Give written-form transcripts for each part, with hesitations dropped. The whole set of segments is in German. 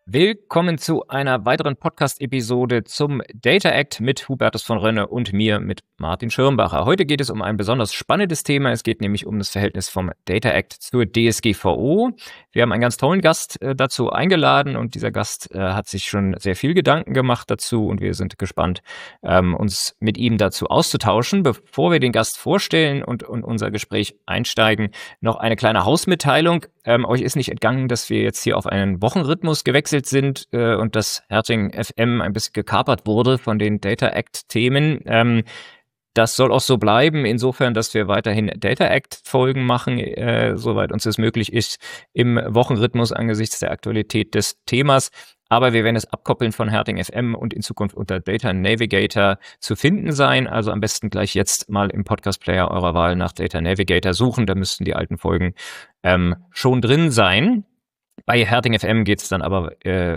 Willkommen zu einer weiteren Podcast-Episode zum Data Act mit Hubertus von Rönne und mir, mit Martin Schirmbacher. Heute geht es um ein besonders spannendes Thema. Es geht nämlich um das Verhältnis vom Data Act zur DSGVO. Wir haben einen ganz tollen Gast dazu eingeladen und dieser Gast hat sich schon sehr viel Gedanken gemacht dazu und wir sind gespannt, uns mit ihm dazu auszutauschen. Bevor wir den Gast vorstellen und unser Gespräch einsteigen, noch eine kleine Hausmitteilung. Euch ist nicht entgangen, dass wir jetzt hier auf einen Wochenrhythmus gewechselt sind und dass Herting FM ein bisschen gekapert wurde von den Data Act-Themen. Das soll auch so bleiben, insofern, dass wir weiterhin Data Act-Folgen machen, soweit uns das möglich ist, im Wochenrhythmus angesichts der Aktualität des Themas. Aber wir werden es abkoppeln von Herting FM und in Zukunft unter Data Navigator zu finden sein. Also am besten gleich jetzt mal im Podcast-Player eurer Wahl nach Data Navigator suchen. Da müssten die alten Folgen schon drin sein. Bei Herting FM geht es dann aber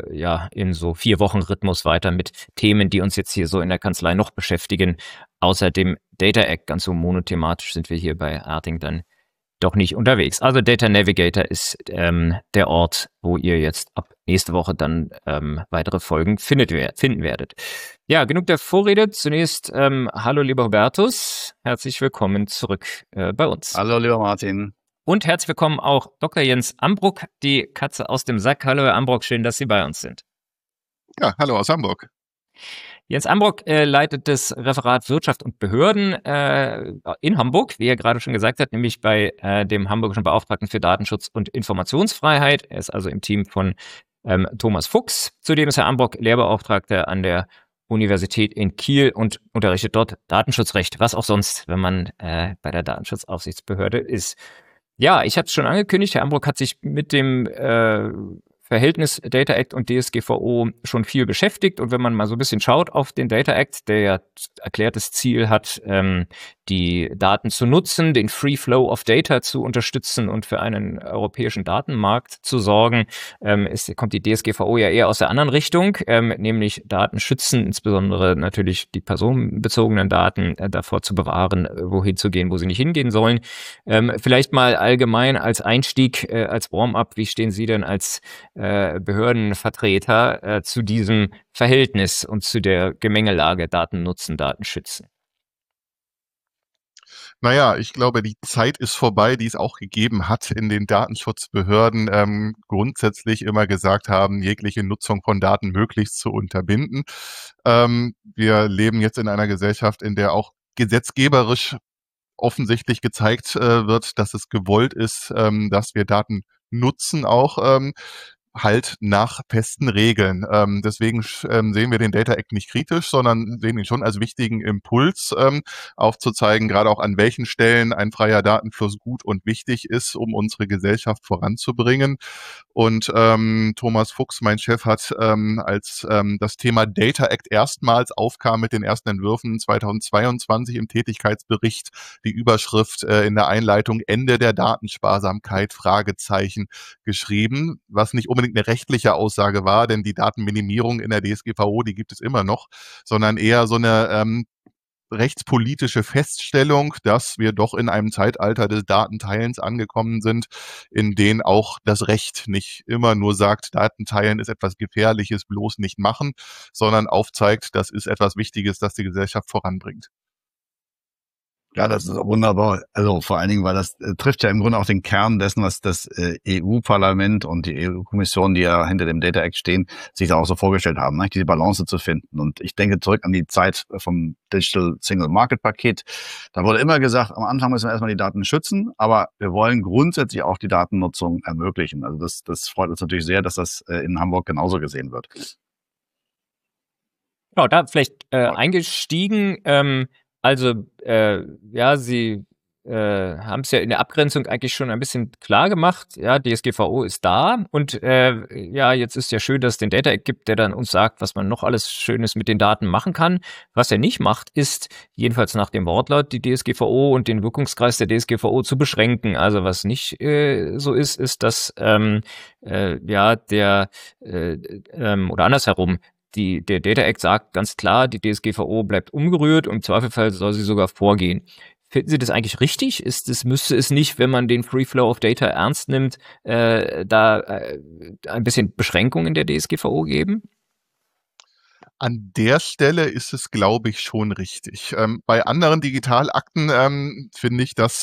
in so 4-Wochen-Rhythmus weiter mit Themen, die uns jetzt hier so in der Kanzlei noch beschäftigen. Außer dem Data Act, ganz so monothematisch sind wir hier bei Herting dann doch nicht unterwegs. Also Data Navigator ist der Ort, wo ihr jetzt ab nächste Woche dann weitere Folgen finden werdet. Ja, genug der Vorrede. Zunächst hallo lieber Hubertus, herzlich willkommen zurück bei uns. Hallo lieber Martin. Und herzlich willkommen auch Dr. Jens Ambruck, die Katze aus dem Sack. Hallo Herr Ambruck, schön, dass Sie bei uns sind. Ja, hallo aus Hamburg. Jens Ambruck leitet das Referat Wirtschaft und Behörden in Hamburg, wie er gerade schon gesagt hat, nämlich bei dem Hamburgischen Beauftragten für Datenschutz und Informationsfreiheit. Er ist also im Team von Thomas Fuchs. Zudem ist Herr Ambruck Lehrbeauftragter an der Universität in Kiel und unterrichtet dort Datenschutzrecht, was auch sonst, wenn man bei der Datenschutzaufsichtsbehörde ist. Ja, ich habe es schon angekündigt, Herr Ambruck hat sich mit dem Verhältnis Data Act und DSGVO schon viel beschäftigt. Und wenn man mal so ein bisschen schaut auf den Data Act, der ja erklärtes Ziel hat, die Daten zu nutzen, den Free Flow of Data zu unterstützen und für einen europäischen Datenmarkt zu sorgen, kommt die DSGVO ja eher aus der anderen Richtung, nämlich Daten schützen, insbesondere natürlich die personenbezogenen Daten davor zu bewahren, wohin zu gehen, wo sie nicht hingehen sollen. Vielleicht mal allgemein als Einstieg, als Warm-up, wie stehen Sie denn als Behördenvertreter zu diesem Verhältnis und zu der Gemengelage Daten nutzen, Daten schützen? Naja, ich glaube, die Zeit ist vorbei, die es auch gegeben hat, in den Datenschutzbehörden grundsätzlich immer gesagt haben, jegliche Nutzung von Daten möglichst zu unterbinden. Wir leben jetzt in einer Gesellschaft, in der auch gesetzgeberisch offensichtlich gezeigt wird, dass es gewollt ist, dass wir Daten nutzen, auch halt nach festen Regeln. Deswegen sehen wir den Data Act nicht kritisch, sondern sehen ihn schon als wichtigen Impuls, aufzuzeigen, gerade auch an welchen Stellen ein freier Datenfluss gut und wichtig ist, um unsere Gesellschaft voranzubringen. Und Thomas Fuchs, mein Chef, hat als das Thema Data Act erstmals aufkam mit den ersten Entwürfen 2022 im Tätigkeitsbericht, die Überschrift in der Einleitung Ende der Datensparsamkeit, Fragezeichen, geschrieben, was nicht unbedingt eine rechtliche Aussage war, denn die Datenminimierung in der DSGVO, die gibt es immer noch, sondern eher so eine rechtspolitische Feststellung, dass wir doch in einem Zeitalter des Datenteilens angekommen sind, in dem auch das Recht nicht immer nur sagt, Datenteilen ist etwas Gefährliches, bloß nicht machen, sondern aufzeigt, das ist etwas Wichtiges, das die Gesellschaft voranbringt. Ja, das ist wunderbar. Also vor allen Dingen, weil das trifft ja im Grunde auch den Kern dessen, was das EU-Parlament und die EU-Kommission, die ja hinter dem Data Act stehen, sich da auch so vorgestellt haben, ne? Diese Balance zu finden. Und ich denke zurück an die Zeit vom Digital Single Market Paket. Da wurde immer gesagt, am Anfang müssen wir erstmal die Daten schützen, aber wir wollen grundsätzlich auch die Datennutzung ermöglichen. Also das freut uns natürlich sehr, dass das in Hamburg genauso gesehen wird. Genau, da vielleicht eingestiegen. Sie haben es ja in der Abgrenzung eigentlich schon ein bisschen klar gemacht. Ja, DSGVO ist da und jetzt ist ja schön, dass es den Data Act gibt, der dann uns sagt, was man noch alles Schönes mit den Daten machen kann. Was er nicht macht, ist, jedenfalls nach dem Wortlaut, die DSGVO und den Wirkungskreis der DSGVO zu beschränken. Also was nicht so ist, dass oder andersherum, der Data Act sagt ganz klar, die DSGVO bleibt unberührt und im Zweifelfall soll sie sogar vorgehen. Finden Sie das eigentlich richtig? Müsste es nicht, wenn man den Free Flow of Data ernst nimmt, ein bisschen Beschränkung in der DSGVO geben? An der Stelle ist es, glaube ich, schon richtig. Bei anderen Digitalakten finde ich das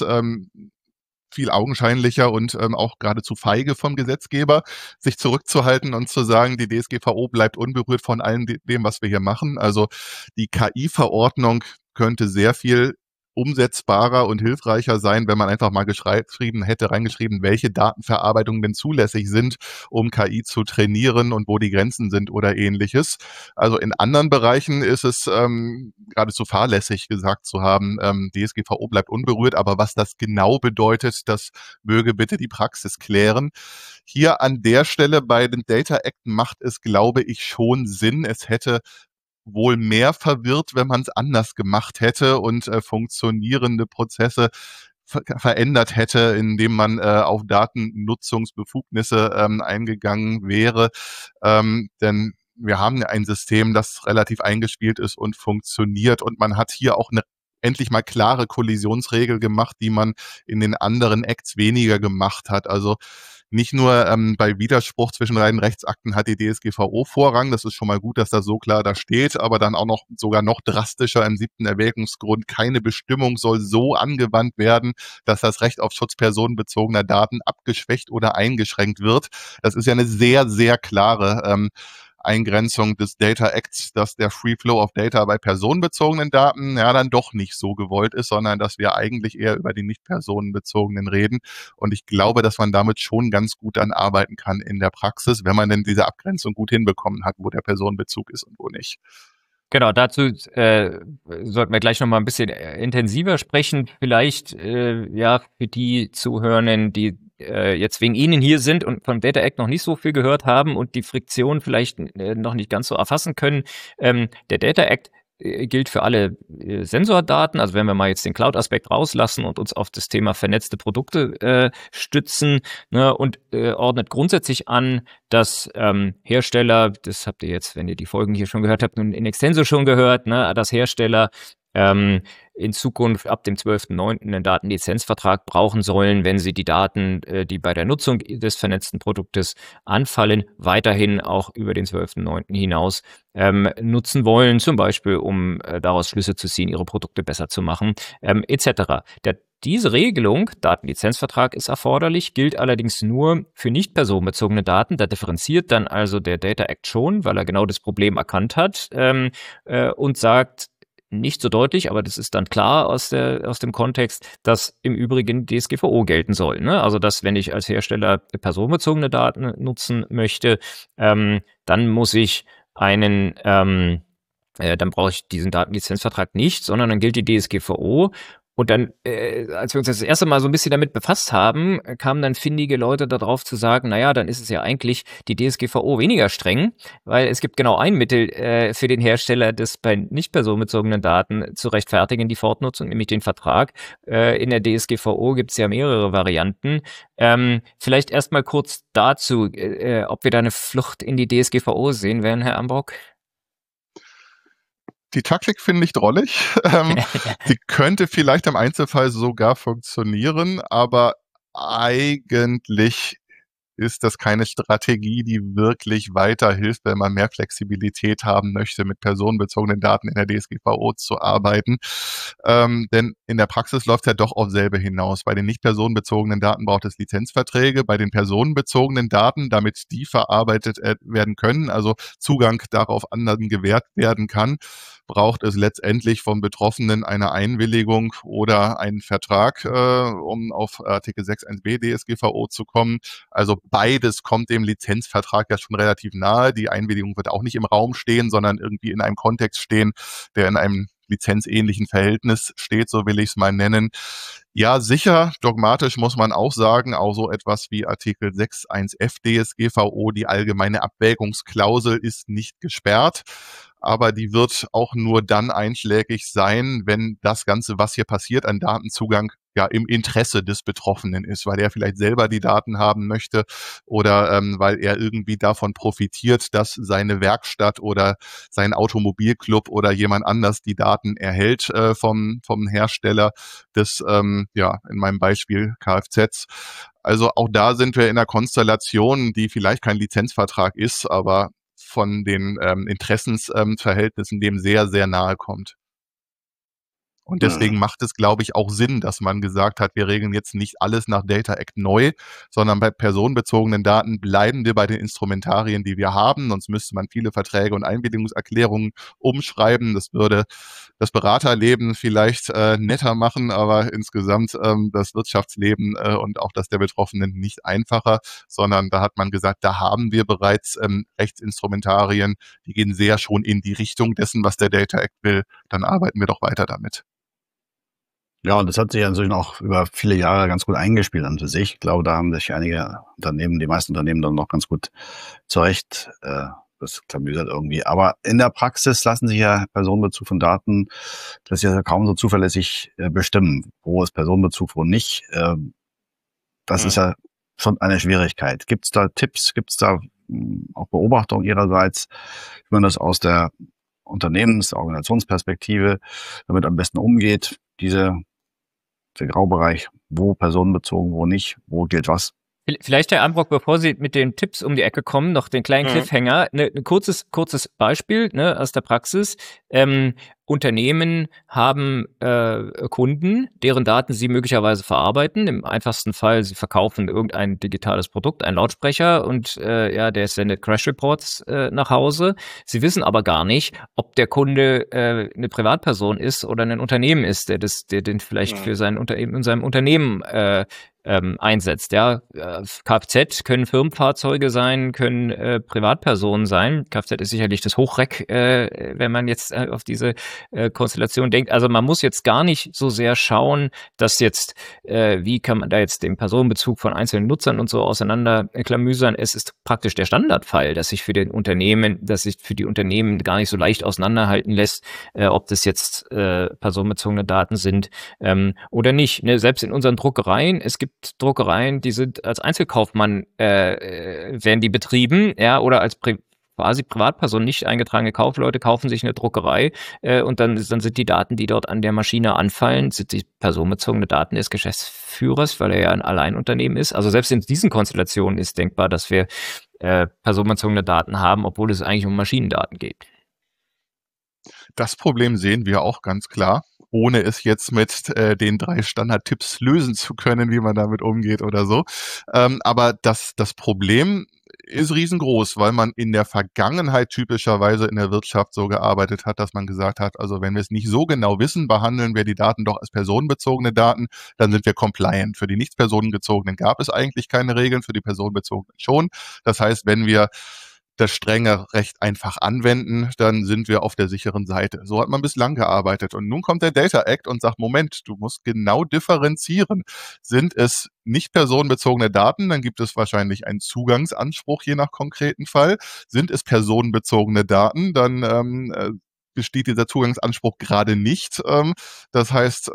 viel augenscheinlicher und auch geradezu feige vom Gesetzgeber, sich zurückzuhalten und zu sagen, die DSGVO bleibt unberührt von allem dem, was wir hier machen. Also die KI-Verordnung könnte sehr viel umsetzbarer und hilfreicher sein, wenn man einfach mal reingeschrieben, welche Datenverarbeitungen denn zulässig sind, um KI zu trainieren und wo die Grenzen sind oder ähnliches. Also in anderen Bereichen ist es geradezu fahrlässig gesagt zu haben, DSGVO bleibt unberührt, aber was das genau bedeutet, das möge bitte die Praxis klären. Hier an der Stelle bei den Data Act macht es, glaube ich, schon Sinn. Es hätte wohl mehr verwirrt, wenn man es anders gemacht hätte und funktionierende Prozesse verändert hätte, indem man auf Datennutzungsbefugnisse eingegangen wäre. Denn wir haben ja ein System, das relativ eingespielt ist und funktioniert, und man hat hier auch eine endlich mal klare Kollisionsregel gemacht, die man in den anderen Acts weniger gemacht hat. Also nicht nur bei Widerspruch zwischen beiden Rechtsakten hat die DSGVO Vorrang, das ist schon mal gut, dass das so klar da steht, aber dann auch noch sogar noch drastischer im 7. Erwägungsgrund, keine Bestimmung soll so angewandt werden, dass das Recht auf Schutz personenbezogener Daten abgeschwächt oder eingeschränkt wird. Das ist ja eine sehr, sehr klare Eingrenzung des Data Acts, dass der Free Flow of Data bei personenbezogenen Daten ja dann doch nicht so gewollt ist, sondern dass wir eigentlich eher über die nicht personenbezogenen reden. Und ich glaube, dass man damit schon ganz gut dann arbeiten kann in der Praxis, wenn man denn diese Abgrenzung gut hinbekommen hat, wo der Personenbezug ist und wo nicht. Genau, dazu sollten wir gleich noch mal ein bisschen intensiver sprechen. Vielleicht ja für die Zuhörenden, die jetzt wegen Ihnen hier sind und vom Data Act noch nicht so viel gehört haben und die Friktion vielleicht noch nicht ganz so erfassen können. Der Data Act gilt für alle Sensordaten. Also wenn wir mal jetzt den Cloud-Aspekt rauslassen und uns auf das Thema vernetzte Produkte stützen, ne, und ordnet grundsätzlich an, dass Hersteller, das habt ihr jetzt, wenn ihr die Folgen hier schon gehört habt, nun in extenso schon gehört, ne, dass Hersteller in Zukunft ab dem 12.09. einen Datenlizenzvertrag brauchen sollen, wenn sie die Daten, die bei der Nutzung des vernetzten Produktes anfallen, weiterhin auch über den 12.09. hinaus nutzen wollen, zum Beispiel um daraus Schlüsse zu ziehen, ihre Produkte besser zu machen, etc. Diese Regelung, Datenlizenzvertrag ist erforderlich, gilt allerdings nur für nicht personenbezogene Daten. Da differenziert dann also der Data Act schon, weil er genau das Problem erkannt hat und sagt, nicht so deutlich, aber das ist dann klar aus dem Kontext, dass im Übrigen DSGVO gelten soll. Ne? Also, dass wenn ich als Hersteller personenbezogene Daten nutzen möchte, dann muss ich dann brauche ich diesen Datenlizenzvertrag nicht, sondern dann gilt die DSGVO. Und dann, als wir uns das erste Mal so ein bisschen damit befasst haben, kamen dann findige Leute darauf zu sagen, naja, dann ist es ja eigentlich die DSGVO weniger streng, weil es gibt genau ein Mittel für den Hersteller, das bei nicht personenbezogenen Daten zu rechtfertigen, die Fortnutzung, nämlich den Vertrag. In der DSGVO gibt es ja mehrere Varianten. Vielleicht erstmal kurz dazu, ob wir da eine Flucht in die DSGVO sehen werden, Herr Ambrock. Die Taktik finde ich drollig. Die könnte vielleicht im Einzelfall sogar funktionieren, aber eigentlich ist das keine Strategie, die wirklich weiterhilft, wenn man mehr Flexibilität haben möchte, mit personenbezogenen Daten in der DSGVO zu arbeiten. Denn in der Praxis läuft es ja doch auf selbe hinaus. Bei den nicht personenbezogenen Daten braucht es Lizenzverträge. Bei den personenbezogenen Daten, damit die verarbeitet werden können, also Zugang darauf anderen gewährt werden kann, braucht es letztendlich vom Betroffenen eine Einwilligung oder einen Vertrag, um auf Artikel 6.1b DSGVO zu kommen. Also beides kommt dem Lizenzvertrag ja schon relativ nahe. Die Einwilligung wird auch nicht im Raum stehen, sondern irgendwie in einem Kontext stehen, der in einem lizenzähnlichen Verhältnis steht, so will ich es mal nennen. Ja, sicher, dogmatisch muss man auch sagen, auch so etwas wie Artikel 6.1f DSGVO, die allgemeine Abwägungsklausel ist nicht gesperrt, aber die wird auch nur dann einschlägig sein, wenn das Ganze, was hier passiert, ein Datenzugang im Interesse des Betroffenen ist, weil er vielleicht selber die Daten haben möchte oder weil er irgendwie davon profitiert, dass seine Werkstatt oder sein Automobilclub oder jemand anders die Daten erhält vom Hersteller des, in meinem Beispiel Kfz. Also auch da sind wir in einer Konstellation, die vielleicht kein Lizenzvertrag ist, aber von den Interessensverhältnissen dem sehr, sehr nahe kommt. Und deswegen macht es, glaube ich, auch Sinn, dass man gesagt hat, wir regeln jetzt nicht alles nach Data Act neu, sondern bei personenbezogenen Daten bleiben wir bei den Instrumentarien, die wir haben. Sonst müsste man viele Verträge und Einwilligungserklärungen umschreiben. Das würde das Beraterleben vielleicht netter machen, aber insgesamt das Wirtschaftsleben und auch das der Betroffenen nicht einfacher, sondern da hat man gesagt, da haben wir bereits Rechtsinstrumentarien, die gehen sehr schon in die Richtung dessen, was der Data Act will. Dann arbeiten wir doch weiter damit. Ja, und das hat sich ja inzwischen auch über viele Jahre ganz gut eingespielt an für sich. Ich glaube, da haben sich einige Unternehmen, die meisten Unternehmen dann noch ganz gut zurecht das klamüsert irgendwie. Aber in der Praxis lassen sich ja Personenbezug von Daten, das ist ja kaum so zuverlässig bestimmen. Wo ist Personenbezug, wo nicht? Das ist ja schon eine Schwierigkeit. Gibt es da Tipps, gibt es da auch Beobachtungen Ihrerseits, wie man das aus der Organisationsperspektive damit am besten umgeht, der Graubereich, wo personenbezogen, wo nicht, wo gilt was? Vielleicht, Herr Ambrock, bevor Sie mit den Tipps um die Ecke kommen, noch den kleinen Cliffhanger. Ein kurzes Beispiel aus der Praxis. Unternehmen haben Kunden, deren Daten sie möglicherweise verarbeiten. Im einfachsten Fall, sie verkaufen irgendein digitales Produkt, einen Lautsprecher und der sendet Crash Reports nach Hause. Sie wissen aber gar nicht, ob der Kunde eine Privatperson ist oder ein Unternehmen ist, der den vielleicht für in seinem Unternehmen einsetzt. Ja, Kfz können Firmenfahrzeuge sein, können Privatpersonen sein. Kfz ist sicherlich das Hochreck, wenn man jetzt auf diese Konstellation denkt. Also man muss jetzt gar nicht so sehr schauen, dass jetzt, wie kann man da jetzt den Personenbezug von einzelnen Nutzern und so auseinanderklamüsern. Es ist praktisch der Standardfall, dass sich für die Unternehmen gar nicht so leicht auseinanderhalten lässt, ob das jetzt personenbezogene Daten sind oder nicht. Ne? Selbst in unseren Druckereien, es gibt Druckereien, die sind als Einzelkaufmann werden die betrieben, ja, oder als quasi Privatperson, nicht eingetragene Kaufleute kaufen sich eine Druckerei und dann sind die Daten, die dort an der Maschine anfallen, sind die personenbezogene Daten des Geschäftsführers, weil er ja ein Alleinunternehmen ist. Also selbst in diesen Konstellationen ist denkbar, dass wir personenbezogene Daten haben, obwohl es eigentlich um Maschinendaten geht. Das Problem sehen wir auch ganz klar, ohne es jetzt mit den 3 Standardtipps lösen zu können, wie man damit umgeht oder so. Aber das Problem ist riesengroß, weil man in der Vergangenheit typischerweise in der Wirtschaft so gearbeitet hat, dass man gesagt hat, also wenn wir es nicht so genau wissen, behandeln wir die Daten doch als personenbezogene Daten, dann sind wir compliant. Für die nicht personenbezogenen gab es eigentlich keine Regeln, für die personenbezogenen schon. Das heißt, wenn wir das strenge Recht einfach anwenden, dann sind wir auf der sicheren Seite. So hat man bislang gearbeitet. Und nun kommt der Data Act und sagt, Moment, du musst genau differenzieren. Sind es nicht personenbezogene Daten, dann gibt es wahrscheinlich einen Zugangsanspruch je nach konkreten Fall. Sind es personenbezogene Daten, dann besteht dieser Zugangsanspruch gerade nicht. Das heißt,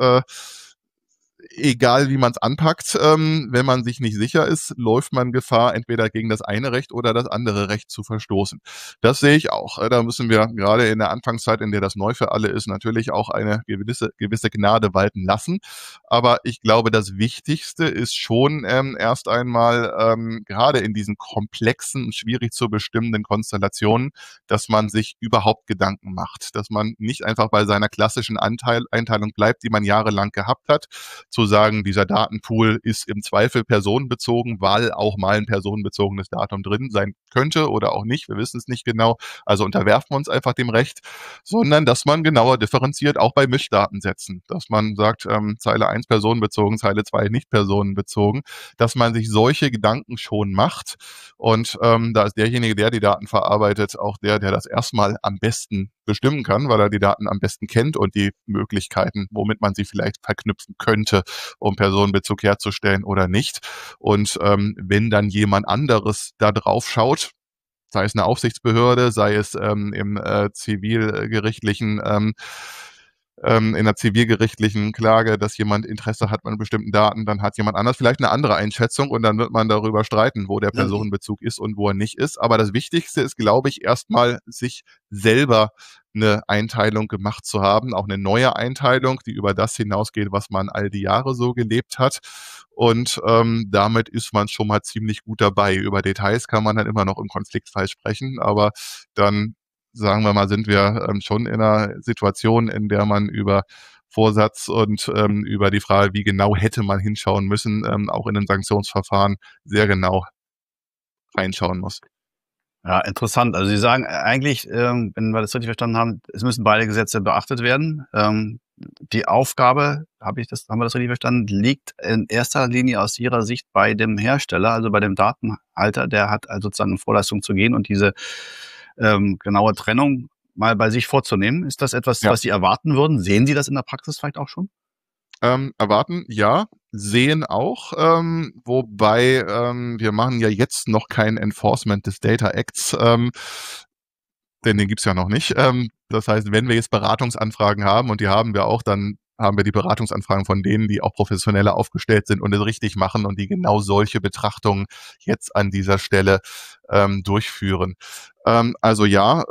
egal wie man es anpackt, wenn man sich nicht sicher ist, läuft man Gefahr, entweder gegen das eine Recht oder das andere Recht zu verstoßen. Das sehe ich auch. Da müssen wir gerade in der Anfangszeit, in der das neu für alle ist, natürlich auch eine gewisse Gnade walten lassen. Aber ich glaube, das Wichtigste ist schon erst einmal, gerade in diesen komplexen, schwierig zu bestimmenden Konstellationen, dass man sich überhaupt Gedanken macht. Dass man nicht einfach bei seiner klassischen Einteilung bleibt, die man jahrelang gehabt hat, zu sagen, dieser Datenpool ist im Zweifel personenbezogen, weil auch mal ein personenbezogenes Datum drin sein könnte oder auch nicht. Wir wissen es nicht genau. Also unterwerfen wir uns einfach dem Recht, sondern dass man genauer differenziert, auch bei Mischdatensätzen. Dass man sagt, Zeile 1 personenbezogen, Zeile 2 nicht personenbezogen, dass man sich solche Gedanken schon macht. Und da ist derjenige, der die Daten verarbeitet, auch der das erstmal am besten bestimmen kann, weil er die Daten am besten kennt und die Möglichkeiten, womit man sie vielleicht verknüpfen könnte, um Personenbezug herzustellen oder nicht. Und wenn dann jemand anderes da drauf schaut, sei es eine Aufsichtsbehörde, sei es im zivilgerichtlichen in einer zivilgerichtlichen Klage, dass jemand Interesse hat an bestimmten Daten, dann hat jemand anders vielleicht eine andere Einschätzung und dann wird man darüber streiten, wo der Personenbezug ist und wo er nicht ist. Aber das Wichtigste ist, glaube ich, erstmal sich selber eine Einteilung gemacht zu haben, auch eine neue Einteilung, die über das hinausgeht, was man all die Jahre so gelebt hat. Und damit ist man schon mal ziemlich gut dabei. Über Details kann man dann immer noch im Konfliktfall sprechen, aber dann, sagen wir mal, sind wir schon in einer Situation, in der man über Vorsatz und über die Frage, wie genau hätte man hinschauen müssen, auch in den Sanktionsverfahren sehr genau reinschauen muss. Ja, interessant. Also Sie sagen eigentlich, wenn wir das richtig verstanden haben, es müssen beide Gesetze beachtet werden. Die Aufgabe, haben wir das richtig verstanden, liegt in erster Linie aus Ihrer Sicht bei dem Hersteller, also bei dem Datenhalter, der hat also sozusagen in Vorleistung zu gehen und diese genaue Trennung mal bei sich vorzunehmen. Ist das etwas, was Sie erwarten würden? Sehen Sie das in der Praxis vielleicht auch schon? Erwarten, ja, sehen auch, wobei wir machen ja jetzt noch kein Enforcement des Data Acts, denn den gibt's ja noch nicht. Das heißt, wenn wir jetzt Beratungsanfragen haben, und die haben wir auch, dann haben wir die Beratungsanfragen von denen, die auch professioneller aufgestellt sind und es richtig machen und die genau solche Betrachtungen jetzt an dieser Stelle durchführen. Also ja,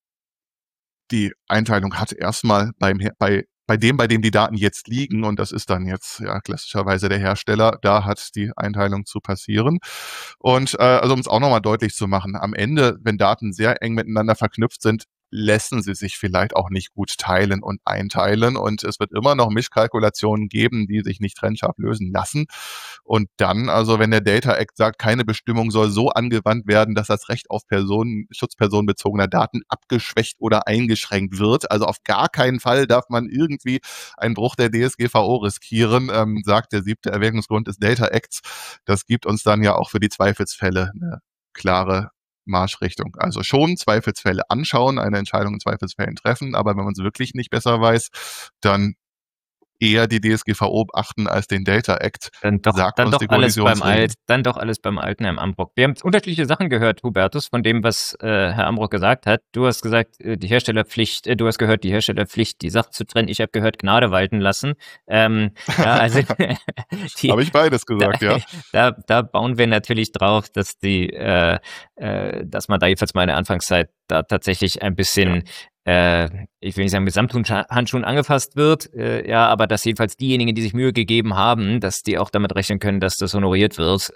die Einteilung hat erstmal bei dem die Daten jetzt liegen, und das ist dann jetzt ja klassischerweise der Hersteller, da hat die Einteilung zu passieren. Und also um es auch nochmal deutlich zu machen, am Ende, wenn Daten sehr eng miteinander verknüpft sind, lassen sie sich vielleicht auch nicht gut teilen und einteilen, und es wird immer noch Mischkalkulationen geben, die sich nicht trennscharf lösen lassen. Und dann, also wenn der Data Act sagt, keine Bestimmung soll so angewandt werden, dass das Recht auf Schutz personenbezogener Daten abgeschwächt oder eingeschränkt wird, also auf gar keinen Fall darf man irgendwie einen Bruch der DSGVO riskieren, sagt der 7. Erwägungsgrund des Data Acts. Das gibt uns dann ja auch für die Zweifelsfälle eine klare Marschrichtung. Also schon Zweifelsfälle anschauen, eine Entscheidung in Zweifelsfällen treffen, aber wenn man es wirklich nicht besser weiß, dann eher die DSGVO beachten als den Data Act. Dann doch alles beim alten Herrn Ambrock. Wir haben unterschiedliche Sachen gehört, Hubertus, von dem, was Herr Ambrock gesagt hat. Du hast gesagt, die Herstellerpflicht, die Sache zu trennen. Ich habe gehört, Gnade walten lassen. Ja, also habe ich beides gesagt, ja. Da bauen wir natürlich drauf, dass dass man da jedenfalls mal in der Anfangszeit da tatsächlich ein bisschen ich will nicht sagen mit Samthandschuhen angefasst wird, ja, aber dass jedenfalls diejenigen, die sich Mühe gegeben haben, dass die auch damit rechnen können, dass das honoriert wird.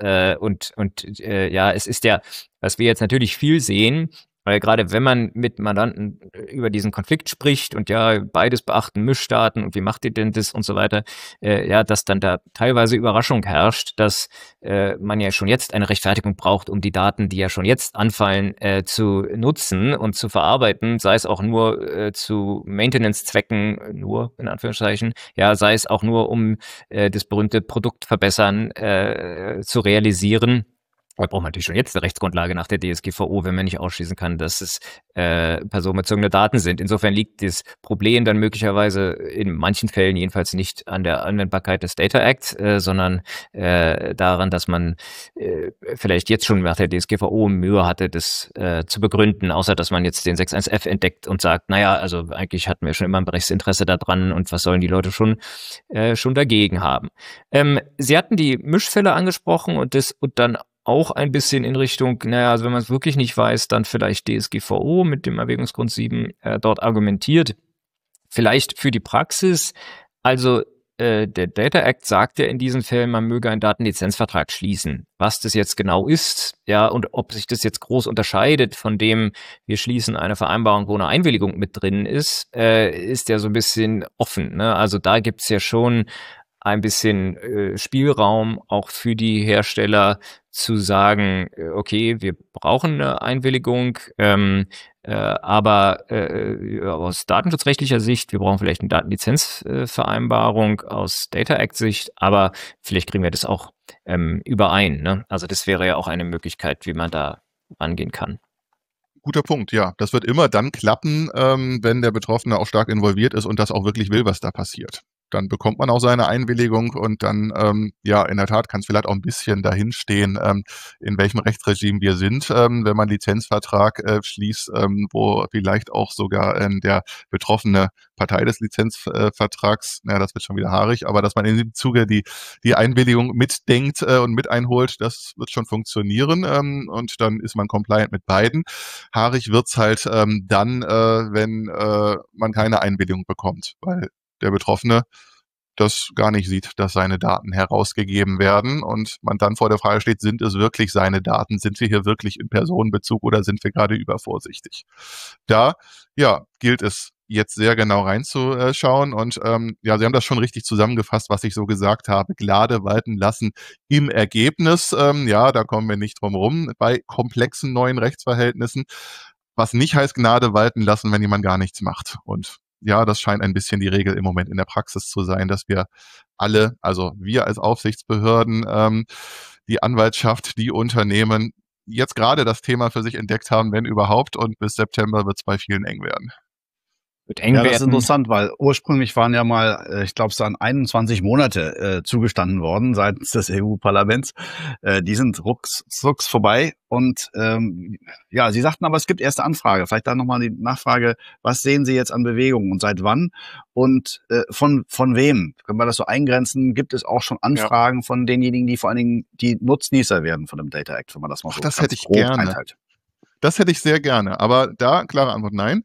Ja, es ist ja, was wir jetzt natürlich viel sehen, weil gerade wenn man mit Mandanten über diesen Konflikt spricht und ja, beides beachten, Mischdaten und wie macht ihr denn das und so weiter, ja, dass dann da teilweise Überraschung herrscht, dass man ja schon jetzt eine Rechtfertigung braucht, um die Daten, die ja schon jetzt anfallen, zu nutzen und zu verarbeiten, sei es auch nur zu Maintenance-Zwecken, nur in Anführungszeichen, ja, sei es auch nur um das berühmte Produkt verbessern zu realisieren. Da braucht man natürlich schon jetzt eine Rechtsgrundlage nach der DSGVO, wenn man nicht ausschließen kann, dass es personenbezogene Daten sind. Insofern liegt das Problem dann möglicherweise in manchen Fällen jedenfalls nicht an der Anwendbarkeit des Data Acts, sondern daran, dass man vielleicht jetzt schon nach der DSGVO Mühe hatte, das zu begründen, außer dass man jetzt den 6.1f entdeckt und sagt, naja, also eigentlich hatten wir schon immer ein Rechtsinteresse daran und was sollen die Leute schon dagegen haben. Sie hatten die Mischfälle angesprochen und dann auch ein bisschen in Richtung, naja, also wenn man es wirklich nicht weiß, dann vielleicht DSGVO mit dem Erwägungsgrund 7 dort argumentiert. Vielleicht für die Praxis, also der Data Act sagt ja in diesen Fällen, man möge einen Datenlizenzvertrag schließen. Was das jetzt genau ist, ja, und ob sich das jetzt groß unterscheidet von dem, wir schließen eine Vereinbarung, wo eine Einwilligung mit drin ist ja so ein bisschen offen, ne? Also da gibt's ja schon ein bisschen Spielraum auch für die Hersteller zu sagen, okay, wir brauchen eine Einwilligung, aber aus datenschutzrechtlicher Sicht, wir brauchen vielleicht eine Datenlizenzvereinbarung aus Data Act Sicht, aber vielleicht kriegen wir das auch überein, ne? Also das wäre ja auch eine Möglichkeit, wie man da rangehen kann. Guter Punkt, ja. Das wird immer dann klappen, wenn der Betroffene auch stark involviert ist und das auch wirklich will, was da passiert. dann bekommt man auch seine Einwilligung und dann, ja, in der Tat kann es vielleicht auch ein bisschen dahinstehen, in welchem Rechtsregime wir sind, wenn man einen Lizenzvertrag schließt, wo vielleicht auch sogar der betroffene Partei des Lizenzvertrags, naja, das wird schon wieder haarig, aber dass man in dem Zuge die Einwilligung mitdenkt und mit einholt, das wird schon funktionieren und dann ist man compliant mit beiden. Haarig wird's halt dann, wenn man keine Einwilligung bekommt, weil der Betroffene das gar nicht sieht, dass seine Daten herausgegeben werden und man dann vor der Frage steht, sind es wirklich seine Daten? Sind wir hier wirklich in Personenbezug oder sind wir gerade übervorsichtig? Da, ja, gilt es jetzt sehr genau reinzuschauen und ja, Sie haben das schon richtig zusammengefasst, was ich so gesagt habe. Gnade walten lassen im Ergebnis. Ja, da kommen wir nicht drum rum bei komplexen neuen Rechtsverhältnissen. Was nicht heißt Gnade walten lassen, wenn jemand gar nichts macht. Und ja, das scheint ein bisschen die Regel im Moment in der Praxis zu sein, dass wir alle, also wir als Aufsichtsbehörden, die Anwaltschaft, die Unternehmen jetzt gerade das Thema für sich entdeckt haben, wenn überhaupt. Und bis September wird es bei vielen eng werden. Wird eng Ja, das ist werden. interessant, weil ursprünglich waren ja mal, ich glaube, es waren 21 Monate zugestanden worden seitens des EU-Parlaments. Die sind rucks vorbei. Und ja, Sie sagten aber, es gibt erste Anfrage. Vielleicht dann nochmal die Nachfrage, was sehen Sie jetzt an Bewegungen und seit wann? Und von wem? Können wir das so eingrenzen? Gibt es auch schon Anfragen von denjenigen, die vor allen Dingen die Nutznießer werden von dem Data Act, wenn man das mal so Das ganz hätte ich grob gerne. einteilt? Das hätte ich sehr gerne. Aber da, klare Antwort, nein.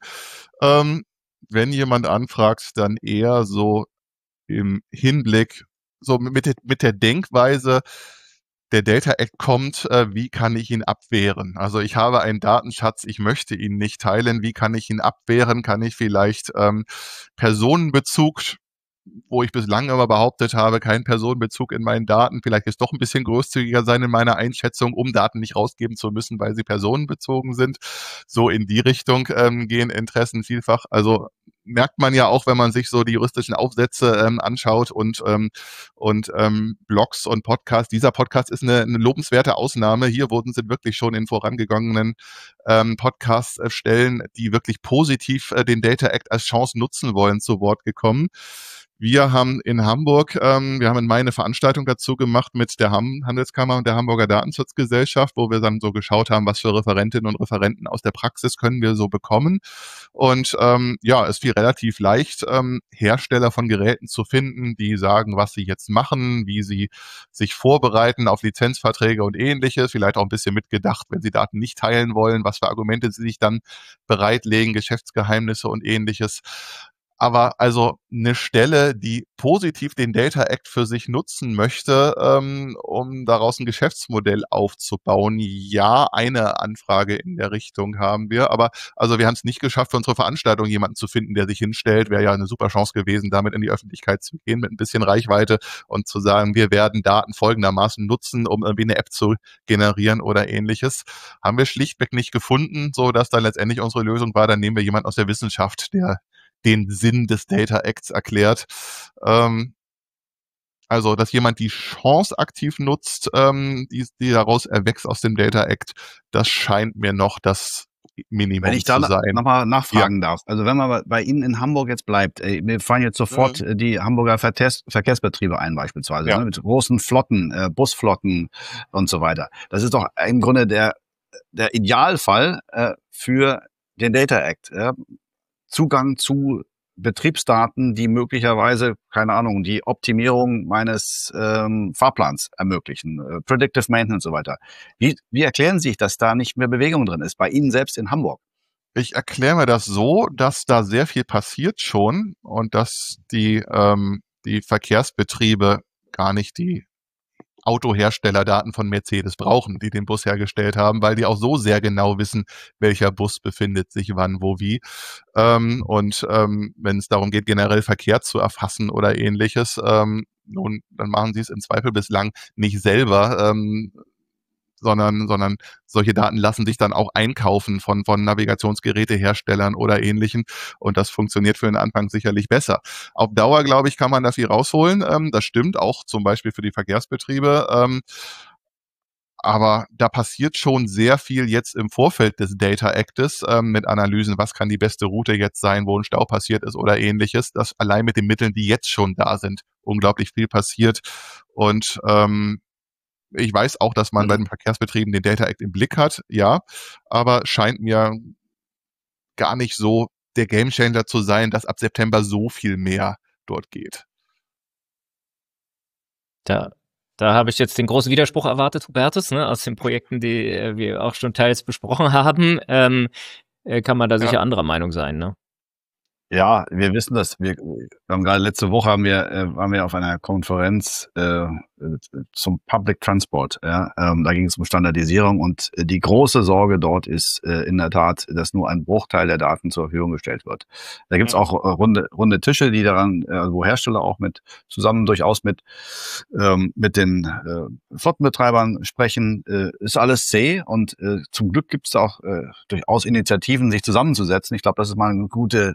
Wenn jemand anfragt, dann eher so im Hinblick, so mit der Denkweise, der Data Act kommt, wie kann ich ihn abwehren? Also ich habe einen Datenschatz, ich möchte ihn nicht teilen, wie kann ich ihn abwehren? Kann ich vielleicht Personenbezug, wo ich bislang immer behauptet habe, kein Personenbezug in meinen Daten, vielleicht jetzt doch ein bisschen großzügiger sein in meiner Einschätzung, um Daten nicht rausgeben zu müssen, weil sie personenbezogen sind. So in die Richtung gehen Interessen vielfach. Also merkt man ja auch, wenn man sich so die juristischen Aufsätze anschaut und Blogs und Podcasts. Dieser Podcast ist eine lobenswerte Ausnahme. Hier sind wirklich schon in vorangegangenen Podcast-Stellen, die wirklich positiv den Data Act als Chance nutzen wollen, zu Wort gekommen. Wir haben in Hamburg, wir haben in Mai eine Veranstaltung dazu gemacht mit der Handelskammer und der Hamburger Datenschutzgesellschaft, wo wir dann so geschaut haben, was für Referentinnen und Referenten aus der Praxis können wir so bekommen. Und ja, es fiel relativ leicht, Hersteller von Geräten zu finden, die sagen, was sie jetzt machen, wie sie sich vorbereiten auf Lizenzverträge und Ähnliches, vielleicht auch ein bisschen mitgedacht, wenn sie Daten nicht teilen wollen, was für Argumente sie sich dann bereitlegen, Geschäftsgeheimnisse und Ähnliches. Aber also eine Stelle, die positiv den Data Act für sich nutzen möchte, um daraus ein Geschäftsmodell aufzubauen. Ja, eine Anfrage in der Richtung haben wir, aber also wir haben es nicht geschafft, für unsere Veranstaltung jemanden zu finden, der sich hinstellt. Wäre ja eine super Chance gewesen, damit in die Öffentlichkeit zu gehen mit ein bisschen Reichweite und zu sagen, wir werden Daten folgendermaßen nutzen, um irgendwie eine App zu generieren oder Ähnliches. Haben wir schlichtweg nicht gefunden, so dass dann letztendlich unsere Lösung war, dann nehmen wir jemanden aus der Wissenschaft, der den Sinn des Data Acts erklärt. Also, dass jemand die Chance aktiv nutzt, die daraus erwächst aus dem Data Act, das scheint mir noch das Minimum Wenn ich da zu sein. nochmal nachfragen darf. Also wenn man bei Ihnen in Hamburg jetzt bleibt, mir fallen jetzt sofort die Hamburger Verkehrsbetriebe ein beispielsweise, Ja. ne, mit großen Flotten, Busflotten und so weiter. Das ist doch im Grunde der Idealfall für den Data Act. Zugang zu Betriebsdaten, die möglicherweise, keine Ahnung, die Optimierung meines Fahrplans ermöglichen, Predictive Maintenance und so weiter. Wie erklären Sie sich, dass da nicht mehr Bewegung drin ist, bei Ihnen selbst in Hamburg? Ich erkläre mir das so, dass da sehr viel passiert schon und dass die Verkehrsbetriebe gar nicht die Autoherstellerdaten von Mercedes brauchen, die den Bus hergestellt haben, weil die auch so sehr genau wissen, welcher Bus befindet sich wann, wo, wie. Wenn es darum geht, generell Verkehr zu erfassen oder Ähnliches, nun, dann machen sie es im Zweifel bislang nicht selber, sondern solche Daten lassen sich dann auch einkaufen von Navigationsgeräteherstellern oder Ähnlichen. Und das funktioniert für den Anfang sicherlich besser. Auf Dauer, glaube ich, kann man da viel rausholen. Das stimmt auch zum Beispiel für die Verkehrsbetriebe. Aber da passiert schon sehr viel jetzt im Vorfeld des Data Actes mit Analysen, was kann die beste Route jetzt sein, wo ein Stau passiert ist oder ähnliches. Das allein mit den Mitteln, die jetzt schon da sind, unglaublich viel passiert. Und ich weiß auch, dass man bei den Verkehrsbetrieben den Data Act im Blick hat, ja, aber scheint mir gar nicht so der Gamechanger zu sein, dass ab September so viel mehr dort geht. Da habe ich jetzt den großen Widerspruch erwartet, Hubertus, ne, aus den Projekten, die wir auch schon teils besprochen haben. Kann man da sicher anderer Meinung sein, ne? Ja, wir wissen das. Wir haben gerade letzte Woche waren wir auf einer Konferenz zum Public Transport. Ja, da ging es um Standardisierung und die große Sorge dort ist in der Tat, dass nur ein Bruchteil der Daten zur Verfügung gestellt wird. Da gibt's auch runde Tische, die daran, wo Hersteller auch mit zusammen durchaus mit den Flottenbetreibern sprechen. Ist alles zäh und zum Glück gibt's auch durchaus Initiativen, sich zusammenzusetzen. Ich glaube, das ist mal eine gute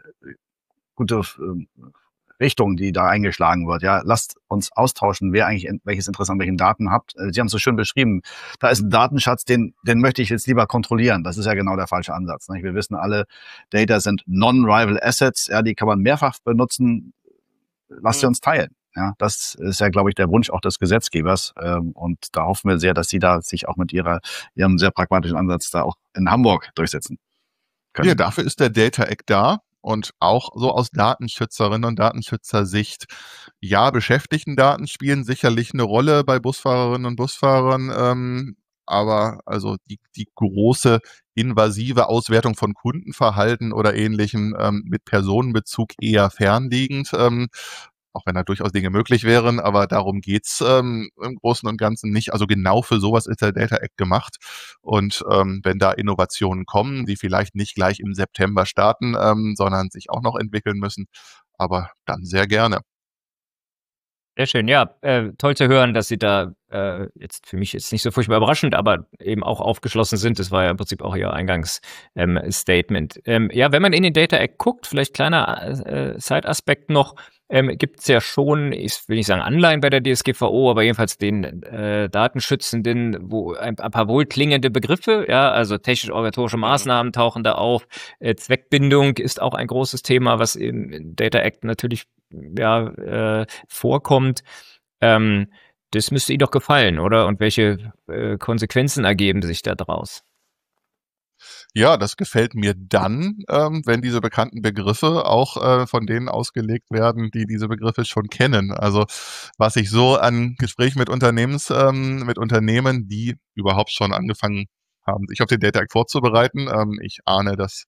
Richtung, die da eingeschlagen wird. Ja, lasst uns austauschen, wer eigentlich welches Interesse an welchen Daten habt. Sie haben es so schön beschrieben. Da ist ein Datenschatz, den möchte ich jetzt lieber kontrollieren. Das ist ja genau der falsche Ansatz. Nicht? Wir wissen alle, Data sind non-rival Assets. Ja, die kann man mehrfach benutzen. Lasst sie uns teilen. Ja, das ist ja, glaube ich, der Wunsch auch des Gesetzgebers. Und da hoffen wir sehr, dass Sie da sich auch mit Ihrem sehr pragmatischen Ansatz da auch in Hamburg durchsetzen können. Ja, dafür ist der Data Act da. Und auch so aus Datenschützerinnen und Datenschützersicht, ja, Beschäftigtendaten spielen sicherlich eine Rolle bei Busfahrerinnen und Busfahrern, aber also die große invasive Auswertung von Kundenverhalten oder Ähnlichem mit Personenbezug eher fernliegend, auch wenn da durchaus Dinge möglich wären, aber darum geht's im Großen und Ganzen nicht. Also genau für sowas ist der Data Act gemacht. Und wenn da Innovationen kommen, die vielleicht nicht gleich im September starten, sondern sich auch noch entwickeln müssen, aber dann sehr gerne. Sehr schön, ja, toll zu hören, dass Sie da jetzt für mich jetzt nicht so furchtbar überraschend, aber eben auch aufgeschlossen sind. Das war ja im Prinzip auch Ihr Eingangsstatement. Ja, wenn man in den Data Act guckt, vielleicht kleiner Side-Aspekt noch, gibt es ja schon, ich will nicht sagen Anleihen bei der DSGVO, aber jedenfalls den Datenschützenden, wo ein paar wohlklingende Begriffe, ja, also technisch-organisatorische Maßnahmen tauchen da auf. Zweckbindung ist auch ein großes Thema, was im Data Act natürlich vorkommt. Das müsste Ihnen doch gefallen, oder? Und welche Konsequenzen ergeben sich da draus? Ja, das gefällt mir dann, wenn diese bekannten Begriffe auch von denen ausgelegt werden, die diese Begriffe schon kennen. Also was ich so an Gesprächen mit Unternehmen, die überhaupt schon angefangen haben, sich auf den Data Act vorzubereiten. Ich ahne, dass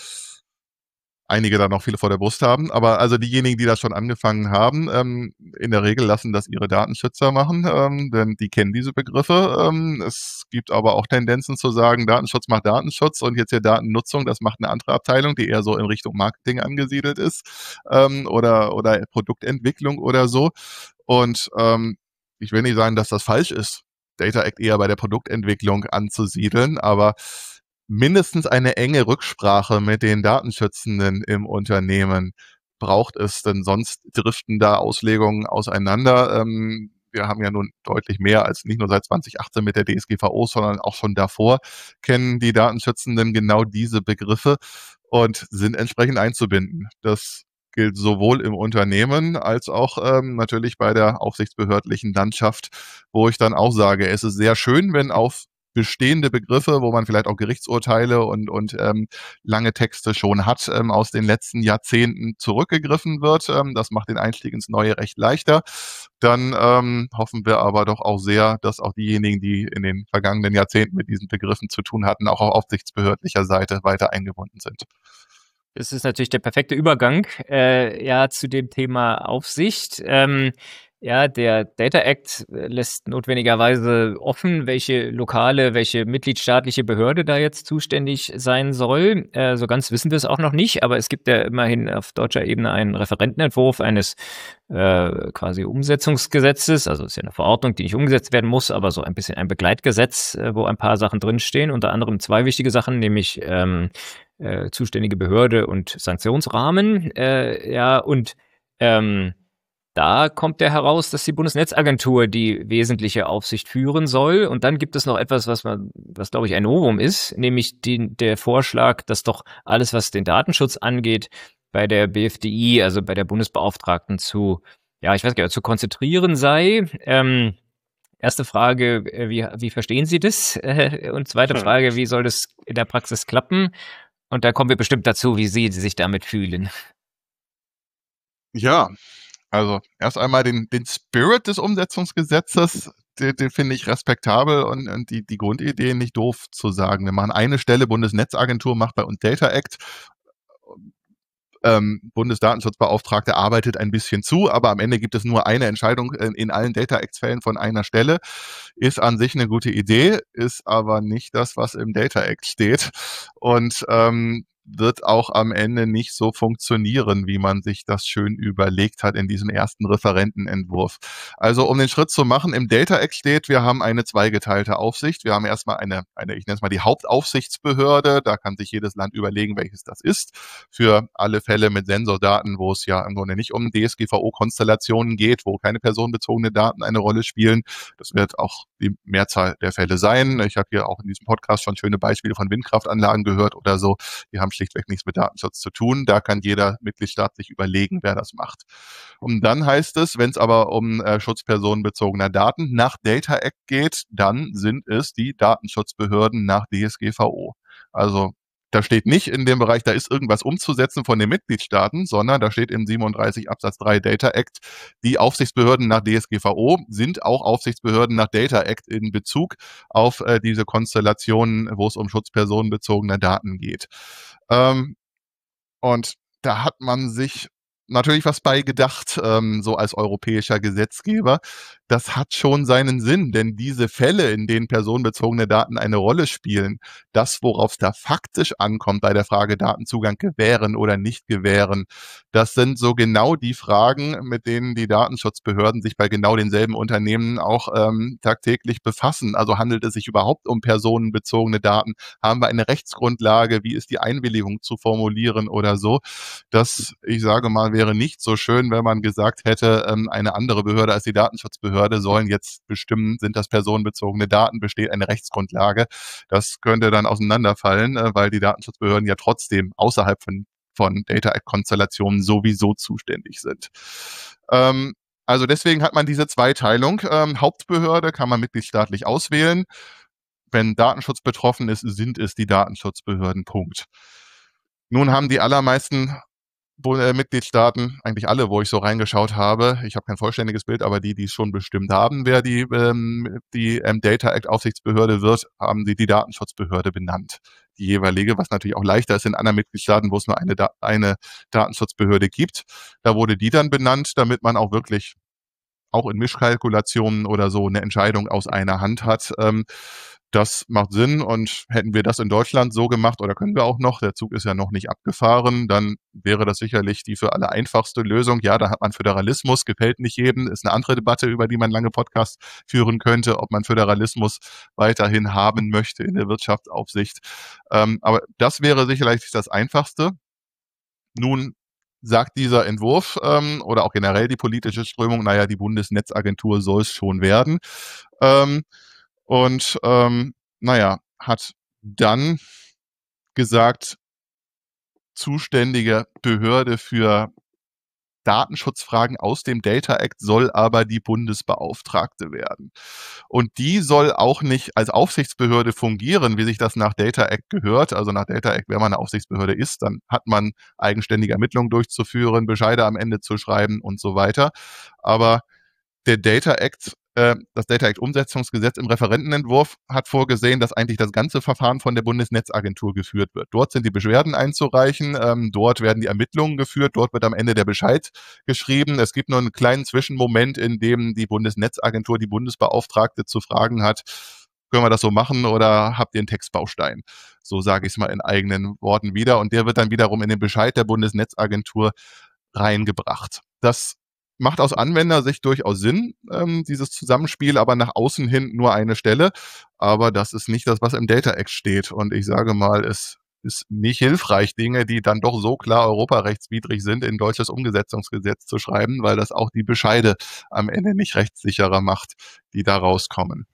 einige da noch viele vor der Brust haben, aber also diejenigen, die das schon angefangen haben, in der Regel lassen das ihre Datenschützer machen, denn die kennen diese Begriffe. Es gibt aber auch Tendenzen zu sagen, Datenschutz macht Datenschutz und jetzt hier Datennutzung, das macht eine andere Abteilung, die eher so in Richtung Marketing angesiedelt ist, oder Produktentwicklung oder so. Und ich will nicht sagen, dass das falsch ist, Data Act eher bei der Produktentwicklung anzusiedeln, aber mindestens eine enge Rücksprache mit den Datenschützenden im Unternehmen braucht es, denn sonst driften da Auslegungen auseinander. Wir haben ja nun deutlich mehr als nicht nur seit 2018 mit der DSGVO, sondern auch schon davor kennen die Datenschützenden genau diese Begriffe und sind entsprechend einzubinden. Das gilt sowohl im Unternehmen als auch natürlich bei der aufsichtsbehördlichen Landschaft, wo ich dann auch sage, es ist sehr schön, wenn auf bestehende Begriffe, wo man vielleicht auch Gerichtsurteile und lange Texte schon hat, aus den letzten Jahrzehnten zurückgegriffen wird. Das macht den Einstieg ins neue Recht leichter. Dann hoffen wir aber doch auch sehr, dass auch diejenigen, die in den vergangenen Jahrzehnten mit diesen Begriffen zu tun hatten, auch auf aufsichtsbehördlicher Seite weiter eingebunden sind. Das ist natürlich der perfekte Übergang zu dem Thema Aufsicht. Ja, der Data Act lässt notwendigerweise offen, welche mitgliedstaatliche Behörde da jetzt zuständig sein soll. So ganz wissen wir es auch noch nicht, aber es gibt ja immerhin auf deutscher Ebene einen Referentenentwurf eines quasi Umsetzungsgesetzes. Also es ist ja eine Verordnung, die nicht umgesetzt werden muss, aber so ein bisschen ein Begleitgesetz, wo ein paar Sachen drinstehen, unter anderem 2 wichtige Sachen, nämlich zuständige Behörde und Sanktionsrahmen. Da kommt ja heraus, dass die Bundesnetzagentur die wesentliche Aufsicht führen soll. Und dann gibt es noch etwas, was glaube ich, ein Novum ist, nämlich der Vorschlag, dass doch alles, was den Datenschutz angeht, bei der BFDI, also bei der Bundesbeauftragten zu konzentrieren sei. Erste Frage, wie verstehen Sie das? Und zweite Frage, wie soll das in der Praxis klappen? Und da kommen wir bestimmt dazu, wie Sie sich damit fühlen. Ja, also erst einmal den Spirit des Umsetzungsgesetzes, den finde ich respektabel und die Grundidee nicht doof zu sagen. Wir machen eine Stelle, Bundesnetzagentur macht bei uns Data Act. Bundesdatenschutzbeauftragte arbeitet ein bisschen zu, aber am Ende gibt es nur eine Entscheidung in allen Data Act-Fällen von einer Stelle. Ist an sich eine gute Idee, ist aber nicht das, was im Data Act steht und wird auch am Ende nicht so funktionieren, wie man sich das schön überlegt hat in diesem ersten Referentenentwurf. Also um den Schritt zu machen, im Data Act steht, wir haben eine zweigeteilte Aufsicht. Wir haben erstmal eine ich nenne es mal die Hauptaufsichtsbehörde. Da kann sich jedes Land überlegen, welches das ist. Für alle Fälle mit Sensordaten, wo es ja im Grunde nicht um DSGVO-Konstellationen geht, wo keine personenbezogene Daten eine Rolle spielen. Das wird auch die Mehrzahl der Fälle sein. Ich habe hier auch in diesem Podcast schon schöne Beispiele von Windkraftanlagen gehört oder so. Die haben schlichtweg nichts mit Datenschutz zu tun. Da kann jeder Mitgliedstaat sich überlegen, wer das macht. Und dann heißt es, wenn es aber um Schutz personenbezogener Daten nach Data Act geht, dann sind es die Datenschutzbehörden nach DSGVO. Also da steht nicht in dem Bereich, da ist irgendwas umzusetzen von den Mitgliedstaaten, sondern da steht in 37 Absatz 3 Data Act, die Aufsichtsbehörden nach DSGVO sind auch Aufsichtsbehörden nach Data Act in Bezug auf diese Konstellationen, wo es um Schutz personenbezogener Daten geht. Und da hat man sich natürlich was bei gedacht, so als europäischer Gesetzgeber. Das hat schon seinen Sinn, denn diese Fälle, in denen personenbezogene Daten eine Rolle spielen, das, worauf es da faktisch ankommt bei der Frage Datenzugang gewähren oder nicht gewähren, das sind so genau die Fragen, mit denen die Datenschutzbehörden sich bei genau denselben Unternehmen auch tagtäglich befassen. Also handelt es sich überhaupt um personenbezogene Daten? Haben wir eine Rechtsgrundlage? Wie ist die Einwilligung zu formulieren oder so? Das, ich sage mal, wäre nicht so schön, wenn man gesagt hätte, eine andere Behörde als die Datenschutzbehörde sollen jetzt bestimmen, sind das personenbezogene Daten, besteht eine Rechtsgrundlage. Das könnte dann auseinanderfallen, weil die Datenschutzbehörden ja trotzdem außerhalb von Data Act-Konstellationen sowieso zuständig sind. Also deswegen hat man diese Zweiteilung. Hauptbehörde kann man mitgliedstaatlich auswählen. Wenn Datenschutz betroffen ist, sind es die Datenschutzbehörden. Punkt. Nun haben die allermeisten Mitgliedstaaten, eigentlich alle, wo ich so reingeschaut habe, ich habe kein vollständiges Bild, aber die es schon bestimmt haben, wer die Data Act Aufsichtsbehörde wird, haben die Datenschutzbehörde benannt. Die jeweilige, was natürlich auch leichter ist in anderen Mitgliedstaaten, wo es nur eine Datenschutzbehörde gibt. Da wurde die dann benannt, damit man auch wirklich auch in Mischkalkulationen oder so eine Entscheidung aus einer Hand hat. Das macht Sinn und hätten wir das in Deutschland so gemacht oder können wir auch noch, der Zug ist ja noch nicht abgefahren, dann wäre das sicherlich die für alle einfachste Lösung. Ja, da hat man Föderalismus, gefällt nicht jedem, ist eine andere Debatte, über die man lange Podcasts führen könnte, ob man Föderalismus weiterhin haben möchte in der Wirtschaftsaufsicht. Aber das wäre sicherlich das Einfachste. Nun sagt dieser Entwurf oder auch generell die politische Strömung, naja, die Bundesnetzagentur soll es schon werden. Hat dann gesagt, zuständige Behörde für Datenschutzfragen aus dem Data Act soll aber die Bundesbeauftragte werden. Und die soll auch nicht als Aufsichtsbehörde fungieren, wie sich das nach Data Act gehört. Also nach Data Act, wenn man eine Aufsichtsbehörde ist, dann hat man eigenständige Ermittlungen durchzuführen, Bescheide am Ende zu schreiben und so weiter. Aber der Data Act, das Data Act Umsetzungsgesetz im Referentenentwurf hat vorgesehen, dass eigentlich das ganze Verfahren von der Bundesnetzagentur geführt wird. Dort sind die Beschwerden einzureichen, dort werden die Ermittlungen geführt, dort wird am Ende der Bescheid geschrieben. Es gibt nur einen kleinen Zwischenmoment, in dem die Bundesnetzagentur die Bundesbeauftragte zu fragen hat, können wir das so machen oder habt ihr einen Textbaustein? So sage ich es mal in eigenen Worten wieder. Und der wird dann wiederum in den Bescheid der Bundesnetzagentur reingebracht. Das macht aus Anwendersicht durchaus Sinn, dieses Zusammenspiel, aber nach außen hin nur eine Stelle. Aber das ist nicht das, was im Data Act steht. Und ich sage mal, es ist nicht hilfreich, Dinge, die dann doch so klar europarechtswidrig sind, in deutsches Umsetzungsgesetz zu schreiben, weil das auch die Bescheide am Ende nicht rechtssicherer macht, die da rauskommen.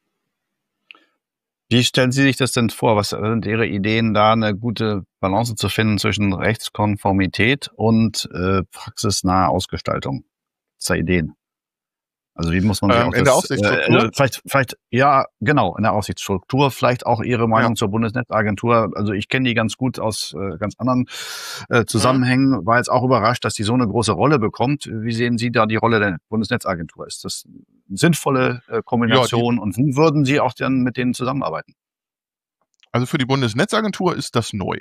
Wie stellen Sie sich das denn vor? Was sind Ihre Ideen, da eine gute Balance zu finden zwischen Rechtskonformität und praxisnaher Ausgestaltung? Was sind da Ideen? Also wie muss man sich auch in der Aufsichtsstruktur? Vielleicht, ja, genau, in der Aufsichtsstruktur. Vielleicht auch Ihre Meinung zur Bundesnetzagentur. Also ich kenne die ganz gut aus ganz anderen Zusammenhängen. War jetzt auch überrascht, dass die so eine große Rolle bekommt. Wie sehen Sie da die Rolle der Bundesnetzagentur? Ist das eine sinnvolle Kombination? Und wie würden Sie auch dann mit denen zusammenarbeiten? Also für die Bundesnetzagentur ist das neu.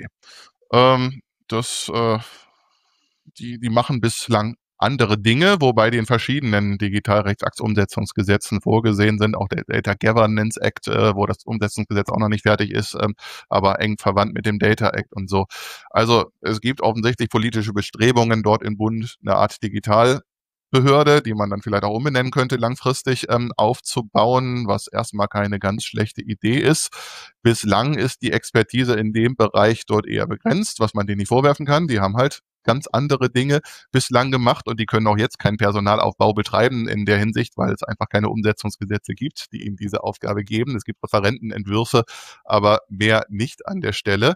Die machen bislang andere Dinge, wobei die in verschiedenen Digitalrechtsaktsumsetzungsgesetzen vorgesehen sind, auch der Data Governance Act, wo das Umsetzungsgesetz auch noch nicht fertig ist, aber eng verwandt mit dem Data Act und so. Also es gibt offensichtlich politische Bestrebungen, dort im Bund eine Art Digitalbehörde, die man dann vielleicht auch umbenennen könnte, langfristig aufzubauen, was erstmal keine ganz schlechte Idee ist. Bislang ist die Expertise in dem Bereich dort eher begrenzt, was man denen nicht vorwerfen kann. Die haben halt ganz andere Dinge bislang gemacht und die können auch jetzt keinen Personalaufbau betreiben in der Hinsicht, weil es einfach keine Umsetzungsgesetze gibt, die ihnen diese Aufgabe geben. Es gibt Referentenentwürfe, aber mehr nicht an der Stelle.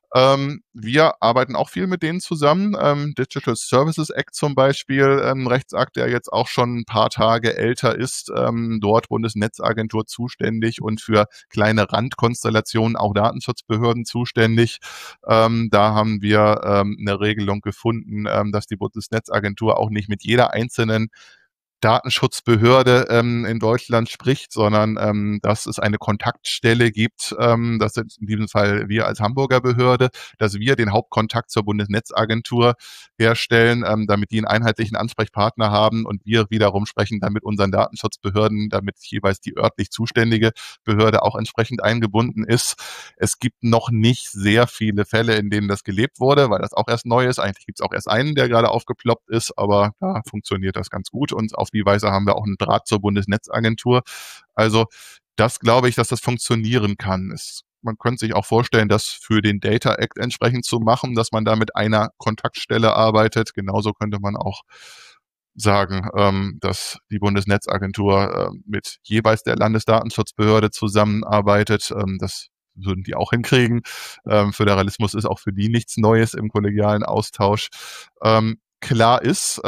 Wir arbeiten auch viel mit denen zusammen. Digital Services Act zum Beispiel, Rechtsakt, der jetzt auch schon ein paar Tage älter ist, dort Bundesnetzagentur zuständig und für kleine Randkonstellationen auch Datenschutzbehörden zuständig. Da haben wir eine Regelung gefunden, dass die Bundesnetzagentur auch nicht mit jeder einzelnen Datenschutzbehörde in Deutschland spricht, sondern dass es eine Kontaktstelle gibt, das sind in diesem Fall wir als Hamburger Behörde, dass wir den Hauptkontakt zur Bundesnetzagentur herstellen, damit die einen einheitlichen Ansprechpartner haben und wir wiederum sprechen dann mit unseren Datenschutzbehörden, damit jeweils die örtlich zuständige Behörde auch entsprechend eingebunden ist. Es gibt noch nicht sehr viele Fälle, in denen das gelebt wurde, weil das auch erst neu ist. Eigentlich gibt es auch erst einen, der gerade aufgeploppt ist, aber da funktioniert das ganz gut und auf die Weise haben wir auch einen Draht zur Bundesnetzagentur. Also das glaube ich, dass das funktionieren kann. Man könnte sich auch vorstellen, das für den Data Act entsprechend zu machen, dass man da mit einer Kontaktstelle arbeitet. Genauso könnte man auch sagen, dass die Bundesnetzagentur mit jeweils der Landesdatenschutzbehörde zusammenarbeitet. Das würden die auch hinkriegen. Föderalismus ist auch für die nichts Neues im kollegialen Austausch. Klar ist,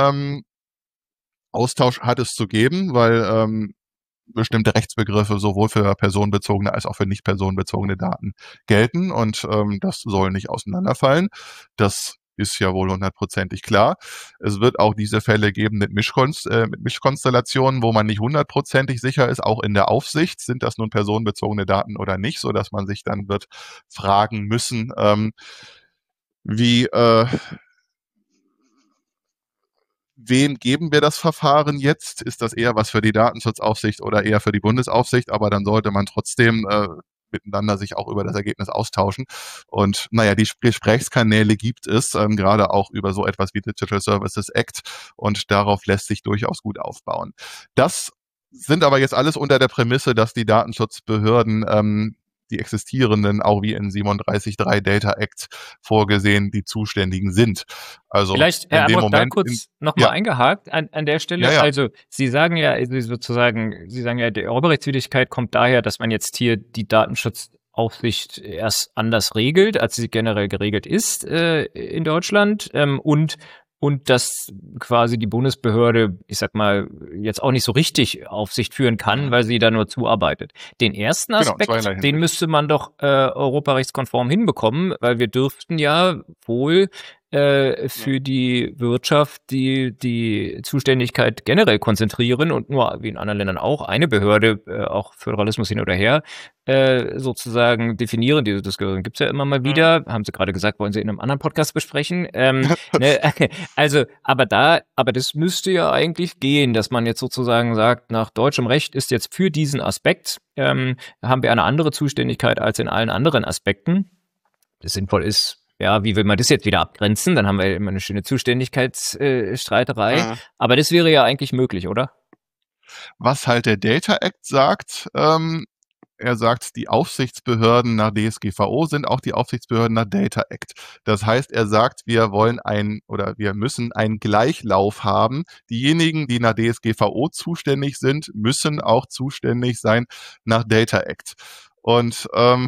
Austausch hat es zu geben, weil bestimmte Rechtsbegriffe sowohl für personenbezogene als auch für nicht personenbezogene Daten gelten und das soll nicht auseinanderfallen. Das ist ja wohl 100%ig klar. Es wird auch diese Fälle geben mit Mischkonstellationen, wo man nicht 100%ig sicher ist, auch in der Aufsicht, sind das nun personenbezogene Daten oder nicht, so dass man sich dann wird fragen müssen, wem geben wir das Verfahren jetzt? Ist das eher was für die Datenschutzaufsicht oder eher für die Bundesaufsicht? Aber dann sollte man trotzdem miteinander sich auch über das Ergebnis austauschen. Und naja, die Gesprächskanäle gibt es, gerade auch über so etwas wie Digital Services Act. Und darauf lässt sich durchaus gut aufbauen. Das sind aber jetzt alles unter der Prämisse, dass die Datenschutzbehörden die existierenden, auch wie in 37.3 Data Act vorgesehen, die Zuständigen sind. Also vielleicht, Herr Amok, da kurz nochmal eingehakt an der Stelle. Ja. Also Sie sagen ja die Europarechtswidrigkeit kommt daher, dass man jetzt hier die Datenschutzaufsicht erst anders regelt, als sie generell geregelt ist in Deutschland und dass quasi die Bundesbehörde, ich sag mal, jetzt auch nicht so richtig Aufsicht führen kann, weil sie da nur zuarbeitet. Den ersten Aspekt, den müsste man doch europarechtskonform hinbekommen, weil wir dürften ja wohl für die Wirtschaft die Zuständigkeit generell konzentrieren und nur, wie in anderen Ländern auch, eine Behörde, auch Föderalismus hin oder her, sozusagen definieren. Diese Diskussion gibt's ja immer mal wieder. Haben Sie gerade gesagt, wollen Sie in einem anderen Podcast besprechen. Also, aber das müsste ja eigentlich gehen, dass man jetzt sozusagen sagt, nach deutschem Recht ist jetzt für diesen Aspekt, haben wir eine andere Zuständigkeit als in allen anderen Aspekten. Das sinnvoll ist, ja, wie will man das jetzt wieder abgrenzen? Dann haben wir immer eine schöne Zuständigkeitsstreiterei. Aber das wäre ja eigentlich möglich, oder? Was halt der Data Act sagt, er sagt, die Aufsichtsbehörden nach DSGVO sind auch die Aufsichtsbehörden nach Data Act. Das heißt, er sagt, wir müssen einen Gleichlauf haben. Diejenigen, die nach DSGVO zuständig sind, müssen auch zuständig sein nach Data Act. Und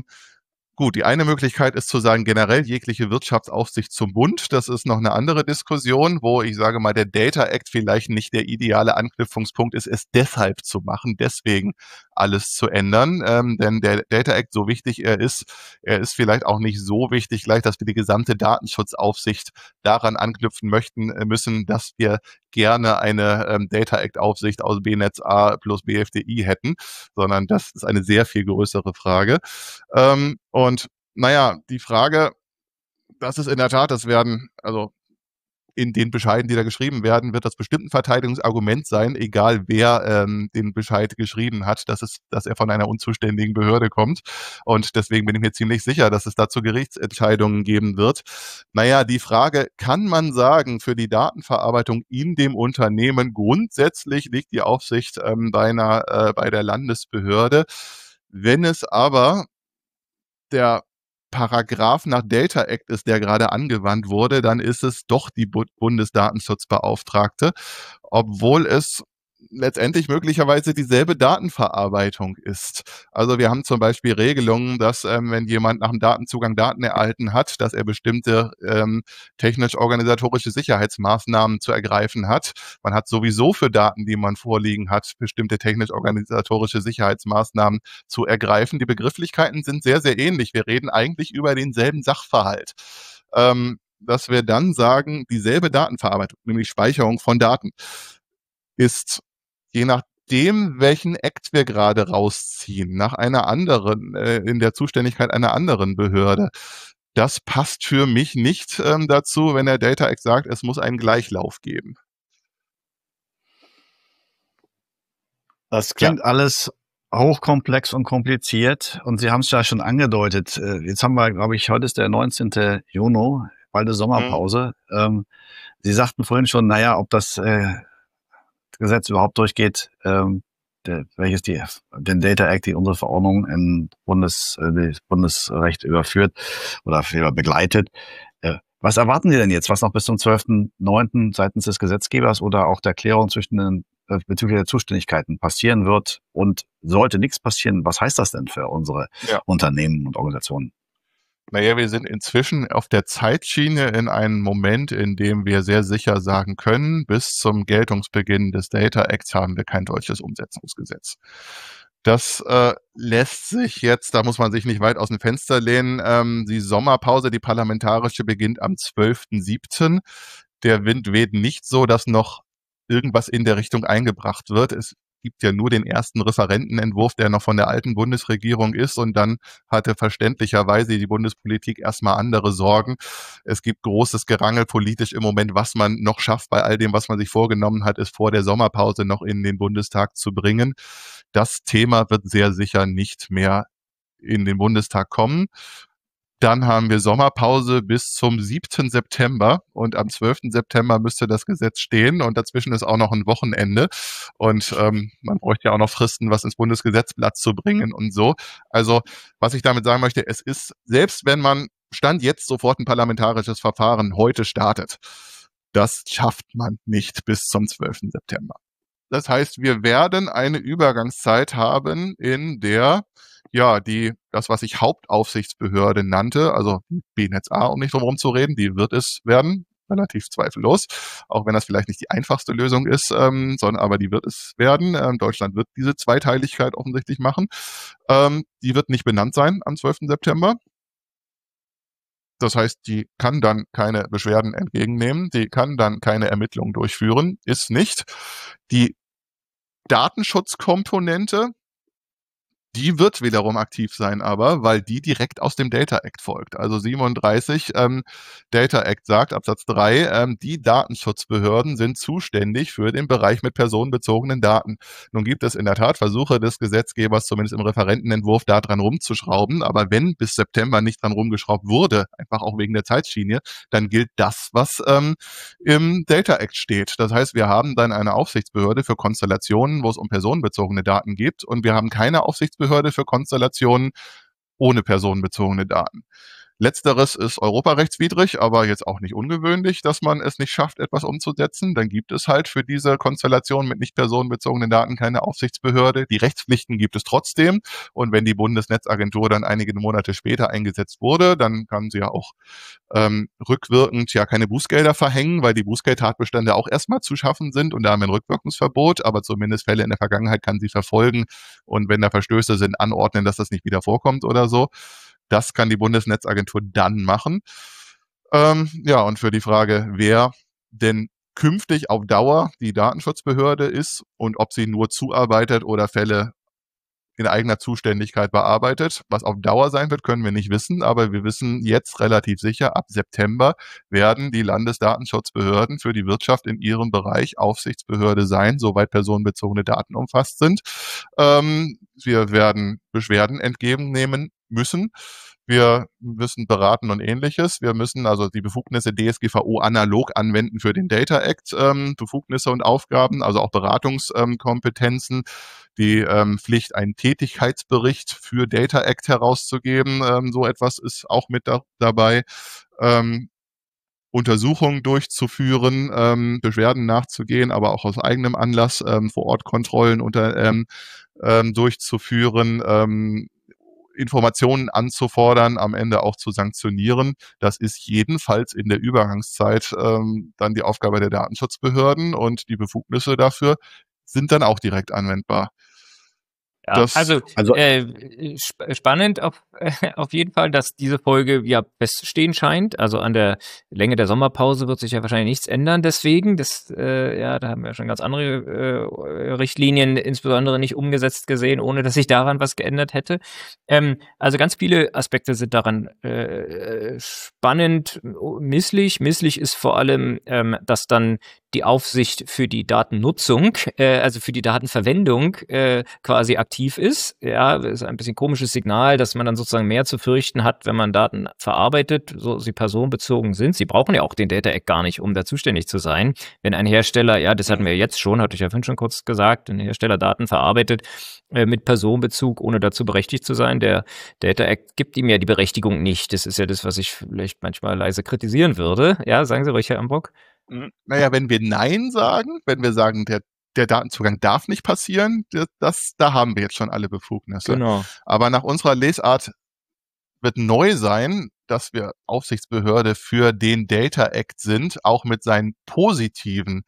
gut, die eine Möglichkeit ist zu sagen, generell jegliche Wirtschaftsaufsicht zum Bund. Das ist noch eine andere Diskussion, wo ich sage mal, der Data Act vielleicht nicht der ideale Anknüpfungspunkt ist, es deshalb zu machen, deswegen alles zu ändern. Denn der Data Act, so wichtig er ist vielleicht auch nicht so wichtig, gleich, dass wir die gesamte Datenschutzaufsicht daran anknüpfen müssen, dass wir gerne eine Data Act Aufsicht aus BNetzA plus BFDI hätten, sondern das ist eine sehr viel größere Frage. Und naja, die Frage, das ist in der Tat, also in den Bescheiden, die da geschrieben werden, wird das bestimmt ein Verteidigungsargument sein, egal wer den Bescheid geschrieben hat, dass er von einer unzuständigen Behörde kommt. Und deswegen bin ich mir ziemlich sicher, dass es dazu Gerichtsentscheidungen geben wird. Naja, die Frage, kann man sagen, für die Datenverarbeitung in dem Unternehmen grundsätzlich liegt die Aufsicht bei der Landesbehörde. Wenn es aber der Paragraph nach Data Act ist, der gerade angewandt wurde, dann ist es doch die Bundesdatenschutzbeauftragte, obwohl es letztendlich möglicherweise dieselbe Datenverarbeitung ist. Also wir haben zum Beispiel Regelungen, dass wenn jemand nach dem Datenzugang Daten erhalten hat, dass er bestimmte technisch-organisatorische Sicherheitsmaßnahmen zu ergreifen hat. Man hat sowieso für Daten, die man vorliegen hat, bestimmte technisch-organisatorische Sicherheitsmaßnahmen zu ergreifen. Die Begrifflichkeiten sind sehr, sehr ähnlich. Wir reden eigentlich über denselben Sachverhalt. Dass wir dann sagen, dieselbe Datenverarbeitung, nämlich Speicherung von Daten, ist je nachdem, welchen Act wir gerade rausziehen, nach einer anderen, in der Zuständigkeit einer anderen Behörde. Das passt für mich nicht dazu, wenn der Data Act sagt, es muss einen Gleichlauf geben. Das klingt alles hochkomplex und kompliziert und Sie haben es ja schon angedeutet. Jetzt haben wir, glaube ich, heute ist der 19. Juni, bald eine Sommerpause. Sie sagten vorhin schon, naja, ob das Gesetz überhaupt durchgeht, welches den Data Act, die unsere Verordnung in Bundesrecht überführt oder begleitet. Was erwarten Sie denn jetzt, was noch bis zum 12.09. seitens des Gesetzgebers oder auch der Klärung bezüglich der Zuständigkeiten passieren wird? Und sollte nichts passieren, was heißt das denn für unsere Unternehmen und Organisationen? Naja, wir sind inzwischen auf der Zeitschiene in einem Moment, in dem wir sehr sicher sagen können, bis zum Geltungsbeginn des Data Acts haben wir kein deutsches Umsetzungsgesetz. Das lässt sich jetzt, da muss man sich nicht weit aus dem Fenster lehnen, die Sommerpause, die parlamentarische, beginnt am 12.07. Der Wind weht nicht so, dass noch irgendwas in der Richtung eingebracht wird. Es gibt ja nur den ersten Referentenentwurf, der noch von der alten Bundesregierung ist, und dann hatte verständlicherweise die Bundespolitik erstmal andere Sorgen. Es gibt großes Gerangel politisch im Moment, was man noch schafft bei all dem, was man sich vorgenommen hat, ist vor der Sommerpause noch in den Bundestag zu bringen. Das Thema wird sehr sicher nicht mehr in den Bundestag kommen. Dann haben wir Sommerpause bis zum 7. September und am 12. September müsste das Gesetz stehen und dazwischen ist auch noch ein Wochenende und man bräuchte ja auch noch Fristen, was ins Bundesgesetzblatt zu bringen und so. Also was ich damit sagen möchte, es ist, selbst wenn man Stand jetzt sofort ein parlamentarisches Verfahren heute startet, das schafft man nicht bis zum 12. September. Das heißt, wir werden eine Übergangszeit haben, in der das, was ich Hauptaufsichtsbehörde nannte, also BNetzA, um nicht drum herum zu reden, die wird es werden, relativ zweifellos, auch wenn das vielleicht nicht die einfachste Lösung ist, sondern aber die wird es werden. Deutschland wird diese Zweiteiligkeit offensichtlich machen. Die wird nicht benannt sein am 12. September. Das heißt, die kann dann keine Beschwerden entgegennehmen, die kann dann keine Ermittlungen durchführen, ist nicht. Die Datenschutzkomponente, die wird wiederum aktiv sein, aber weil die direkt aus dem Data Act folgt. Also 37 Data Act sagt, Absatz 3, die Datenschutzbehörden sind zuständig für den Bereich mit personenbezogenen Daten. Nun gibt es in der Tat Versuche des Gesetzgebers, zumindest im Referentenentwurf, da dran rumzuschrauben. Aber wenn bis September nicht dran rumgeschraubt wurde, einfach auch wegen der Zeitschiene, dann gilt das, was im Data Act steht. Das heißt, wir haben dann eine Aufsichtsbehörde für Konstellationen, wo es um personenbezogene Daten geht und wir haben keine Aufsichtsbehörde Datenschutzbehörde für Konstellationen ohne personenbezogene Daten. Letzteres ist europarechtswidrig, aber jetzt auch nicht ungewöhnlich, dass man es nicht schafft, etwas umzusetzen. Dann gibt es halt für diese Konstellation mit nicht personenbezogenen Daten keine Aufsichtsbehörde. Die Rechtspflichten gibt es trotzdem. Und wenn die Bundesnetzagentur dann einige Monate später eingesetzt wurde, dann kann sie ja auch rückwirkend ja keine Bußgelder verhängen, weil die Bußgeldtatbestände auch erstmal zu schaffen sind und da haben wir ein Rückwirkungsverbot, aber zumindest Fälle in der Vergangenheit kann sie verfolgen und wenn da Verstöße sind, anordnen, dass das nicht wieder vorkommt oder so. Das kann die Bundesnetzagentur dann machen. Ja, und für die Frage, wer denn künftig auf Dauer die Datenschutzbehörde ist und ob sie nur zuarbeitet oder Fälle in eigener Zuständigkeit bearbeitet. Was auf Dauer sein wird, können wir nicht wissen, aber wir wissen jetzt relativ sicher, ab September werden die Landesdatenschutzbehörden für die Wirtschaft in ihrem Bereich Aufsichtsbehörde sein, soweit personenbezogene Daten umfasst sind. Wir werden Beschwerden entgegennehmen müssen. Wir müssen beraten und Ähnliches. Wir müssen also die Befugnisse DSGVO analog anwenden für den Data Act, Befugnisse und Aufgaben, also auch Beratungskompetenzen, die Pflicht, einen Tätigkeitsbericht für Data Act herauszugeben. So etwas ist auch mit dabei. Untersuchungen durchzuführen, Beschwerden nachzugehen, aber auch aus eigenem Anlass vor Ort Kontrollen durchzuführen, Informationen anzufordern, am Ende auch zu sanktionieren. Das ist jedenfalls in der Übergangszeit dann die Aufgabe der Datenschutzbehörden und die Befugnisse dafür sind dann auch direkt anwendbar. Ja, spannend auf jeden Fall, dass diese Folge ja feststehen scheint. Also an der Länge der Sommerpause wird sich ja wahrscheinlich nichts ändern. Deswegen, da haben wir schon ganz andere Richtlinien insbesondere nicht umgesetzt gesehen, ohne dass sich daran was geändert hätte. Also ganz viele Aspekte sind daran spannend, misslich. Misslich ist vor allem, dass dann die Aufsicht für die Datennutzung, also für die Datenverwendung quasi aktiv ist. Ja, ist ein bisschen komisches Signal, dass man dann sozusagen mehr zu fürchten hat, wenn man Daten verarbeitet, so sie personenbezogen sind. Sie brauchen ja auch den Data Act gar nicht, um da zuständig zu sein. Wenn ein Hersteller, ja, das hatten wir jetzt schon, hatte ich ja vorhin schon kurz gesagt, ein Hersteller Daten verarbeitet mit Personenbezug, ohne dazu berechtigt zu sein. Der Data Act gibt ihm ja die Berechtigung nicht. Das ist ja das, was ich vielleicht manchmal leise kritisieren würde. Ja, sagen Sie ruhig, Herr Ambrock. Naja, wenn wir Nein sagen, wenn wir sagen, der Datenzugang darf nicht passieren, da haben wir jetzt schon alle Befugnisse. Genau. Aber nach unserer Lesart wird neu sein, dass wir Aufsichtsbehörde für den Data Act sind, auch mit seinen positiven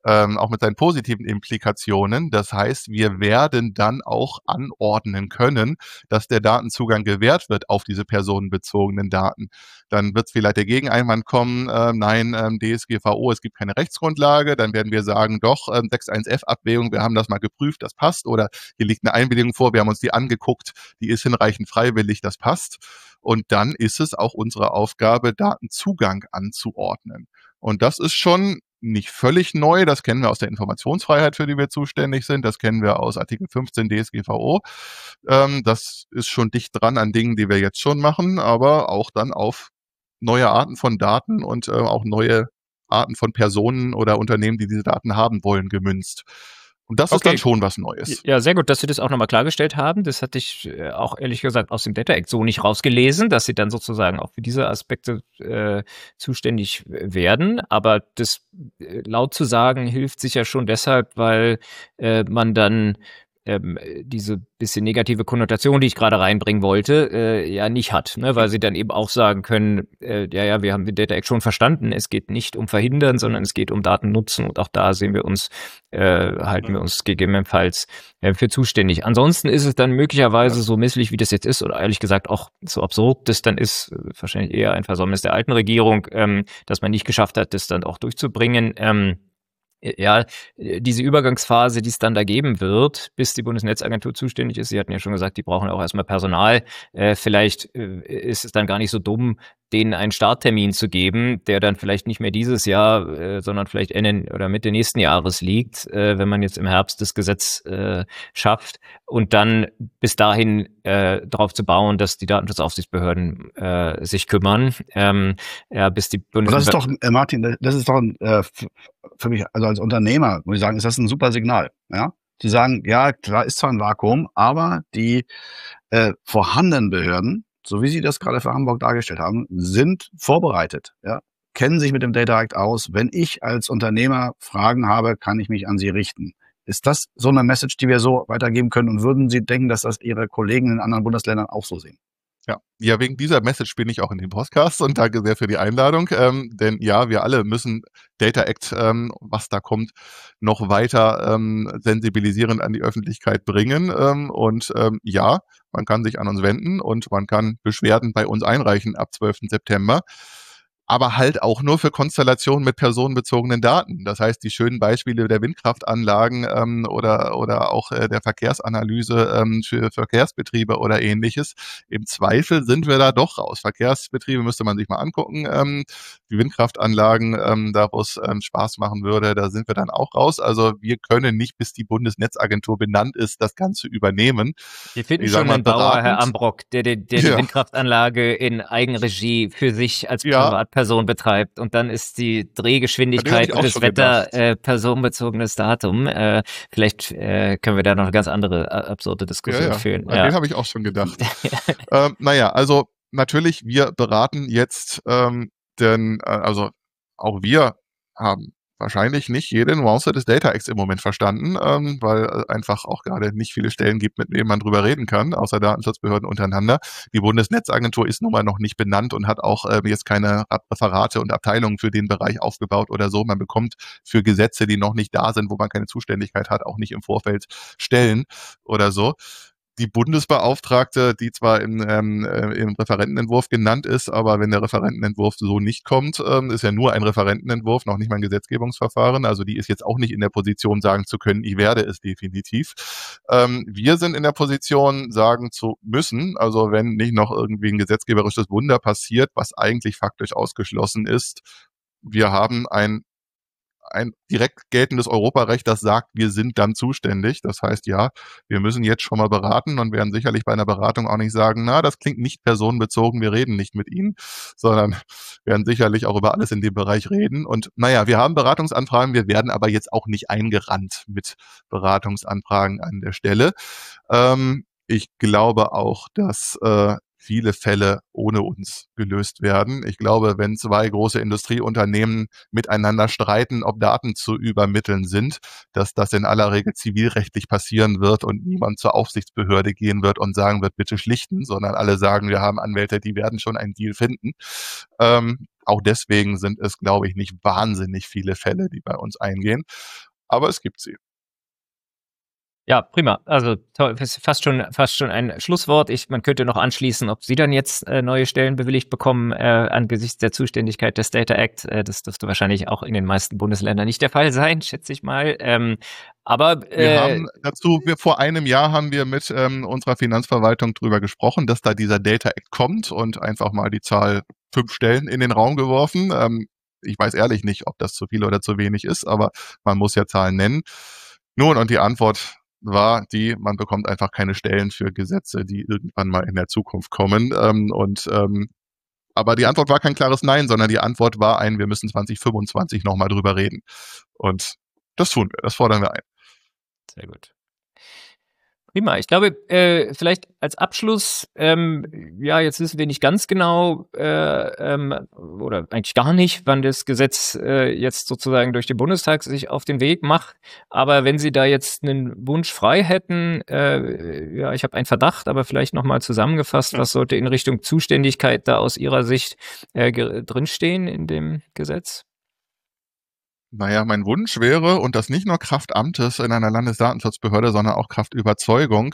Implikationen. Das heißt, wir werden dann auch anordnen können, dass der Datenzugang gewährt wird auf diese personenbezogenen Daten. Dann wird vielleicht der Gegeneinwand kommen, nein, DSGVO, es gibt keine Rechtsgrundlage. Dann werden wir sagen, doch, 6.1f-Abwägung, wir haben das mal geprüft, das passt. Oder hier liegt eine Einwilligung vor, wir haben uns die angeguckt, die ist hinreichend freiwillig, das passt. Und dann ist es auch unsere Aufgabe, Datenzugang anzuordnen. Und das ist schon nicht völlig neu, das kennen wir aus der Informationsfreiheit, für die wir zuständig sind, das kennen wir aus Artikel 15 DSGVO. Das ist schon dicht dran an Dingen, die wir jetzt schon machen, aber auch dann auf neue Arten von Daten und auch neue Arten von Personen oder Unternehmen, die diese Daten haben wollen, gemünzt. Und das ist dann schon was Neues. Ja, sehr gut, dass Sie das auch nochmal klargestellt haben. Das hatte ich auch ehrlich gesagt aus dem Data Act so nicht rausgelesen, dass Sie dann sozusagen auch für diese Aspekte zuständig werden. Aber das laut zu sagen hilft sicher schon deshalb, weil man dann diese bisschen negative Konnotation, die ich gerade reinbringen wollte, ja nicht hat, ne? Weil sie dann eben auch sagen können, ja, wir haben den Data Act schon verstanden, es geht nicht um Verhindern, sondern es geht um Datennutzen und auch da sehen wir uns, halten wir uns gegebenenfalls für zuständig. Ansonsten ist es dann möglicherweise so misslich, wie das jetzt ist, oder ehrlich gesagt auch so absurd das dann ist, wahrscheinlich eher ein Versäumnis der alten Regierung, dass man nicht geschafft hat, das dann auch durchzubringen. Ja, diese Übergangsphase, die es dann da geben wird, bis die Bundesnetzagentur zuständig ist, Sie hatten ja schon gesagt, die brauchen auch erstmal Personal. Vielleicht ist es dann gar nicht so dumm, denen einen Starttermin zu geben, der dann vielleicht nicht mehr dieses Jahr, sondern vielleicht Ende oder Mitte nächsten Jahres liegt, wenn man jetzt im Herbst das Gesetz schafft und dann bis dahin darauf zu bauen, dass die Datenschutzaufsichtsbehörden sich kümmern, bis die Bundesnetzagentur... Das ist doch, Martin, das ist doch für mich, also als Unternehmer, muss ich sagen, ist das ein super Signal. Ja? die sagen, ja, klar ist zwar ein Vakuum, aber die vorhandenen Behörden, so wie Sie das gerade für Hamburg dargestellt haben, sind vorbereitet, ja, kennen sich mit dem Data Act aus. Wenn ich als Unternehmer Fragen habe, kann ich mich an Sie richten. Ist das so eine Message, die wir so weitergeben können? Und würden Sie denken, dass das Ihre Kollegen in anderen Bundesländern auch so sehen? Ja, wegen dieser Message bin ich auch in dem Podcast und danke sehr für die Einladung. Denn ja, wir alle müssen Data Act, was da kommt, noch weiter sensibilisierend an die Öffentlichkeit bringen. Ja, man kann sich an uns wenden und man kann Beschwerden bei uns einreichen ab 12. September. Aber halt auch nur für Konstellationen mit personenbezogenen Daten. Das heißt, die schönen Beispiele der Windkraftanlagen oder auch der Verkehrsanalyse für Verkehrsbetriebe oder ähnliches. Im Zweifel sind wir da doch raus. Verkehrsbetriebe müsste man sich mal angucken. Die Windkraftanlagen, da wo es Spaß machen würde, da sind wir dann auch raus. Also wir können nicht, bis die Bundesnetzagentur benannt ist, das Ganze übernehmen. Wir finden schon einen Bauer, Herr Ambrock, der die Windkraftanlage in Eigenregie für sich als Privatperson betreibt. Und dann ist die Drehgeschwindigkeit und das Wetter personenbezogenes Datum. Vielleicht können wir da noch eine ganz andere absurde Diskussion führen. Ja. Den habe ich auch schon gedacht. Also natürlich, wir beraten jetzt, also auch wir haben wahrscheinlich nicht jede Nuance des Data Acts im Moment verstanden, weil einfach auch gerade nicht viele Stellen gibt, mit denen man drüber reden kann, außer Datenschutzbehörden untereinander. Die Bundesnetzagentur ist nun mal noch nicht benannt und hat auch jetzt keine Referate und Abteilungen für den Bereich aufgebaut oder so. Man bekommt für Gesetze, die noch nicht da sind, wo man keine Zuständigkeit hat, auch nicht im Vorfeld Stellen oder so. Die Bundesbeauftragte, die zwar im Referentenentwurf genannt ist, aber wenn der Referentenentwurf so nicht kommt, ist ja nur ein Referentenentwurf, noch nicht mal ein Gesetzgebungsverfahren. Also die ist jetzt auch nicht in der Position, sagen zu können, ich werde es definitiv. Wir sind in der Position, sagen zu müssen, also wenn nicht noch irgendwie ein gesetzgeberisches Wunder passiert, was eigentlich faktisch ausgeschlossen ist, wir haben ein direkt geltendes Europarecht, das sagt, wir sind dann zuständig. Das heißt, ja, wir müssen jetzt schon mal beraten und werden sicherlich bei einer Beratung auch nicht sagen, na, das klingt nicht personenbezogen, wir reden nicht mit Ihnen, sondern werden sicherlich auch über alles in dem Bereich reden. Und naja, wir haben Beratungsanfragen, wir werden aber jetzt auch nicht eingerannt mit Beratungsanfragen an der Stelle. Ich glaube auch, dass viele Fälle ohne uns gelöst werden. Ich glaube, wenn zwei große Industrieunternehmen miteinander streiten, ob Daten zu übermitteln sind, dass das in aller Regel zivilrechtlich passieren wird und niemand zur Aufsichtsbehörde gehen wird und sagen wird, bitte schlichten, sondern alle sagen, wir haben Anwälte, die werden schon einen Deal finden. Auch deswegen sind es, glaube ich, nicht wahnsinnig viele Fälle, die bei uns eingehen. Aber es gibt sie. Ja, prima. Also toll, fast schon ein Schlusswort. Man könnte noch anschließen, ob Sie dann jetzt neue Stellen bewilligt bekommen angesichts der Zuständigkeit des Data Act. Das dürfte wahrscheinlich auch in den meisten Bundesländern nicht der Fall sein, schätze ich mal. Aber vor einem Jahr haben wir mit unserer Finanzverwaltung drüber gesprochen, dass da dieser Data Act kommt und einfach mal die Zahl 5 Stellen in den Raum geworfen. Ich weiß ehrlich nicht, ob das zu viel oder zu wenig ist, aber man muss ja Zahlen nennen. Nun, und die Antwort war man bekommt einfach keine Stellen für Gesetze, die irgendwann mal in der Zukunft kommen. Aber die Antwort war kein klares Nein, sondern die Antwort war wir müssen 2025 nochmal drüber reden. Und das tun wir, das fordern wir ein. Sehr gut. Prima. Ich glaube, vielleicht als Abschluss, jetzt wissen wir nicht ganz genau oder eigentlich gar nicht, wann das Gesetz jetzt sozusagen durch den Bundestag sich auf den Weg macht. Aber wenn Sie da jetzt einen Wunsch frei hätten, ich habe einen Verdacht, aber vielleicht nochmal zusammengefasst, was sollte in Richtung Zuständigkeit da aus Ihrer Sicht drinstehen in dem Gesetz? Naja, mein Wunsch wäre, und das nicht nur Kraft Amtes in einer Landesdatenschutzbehörde, sondern auch Kraft Überzeugung,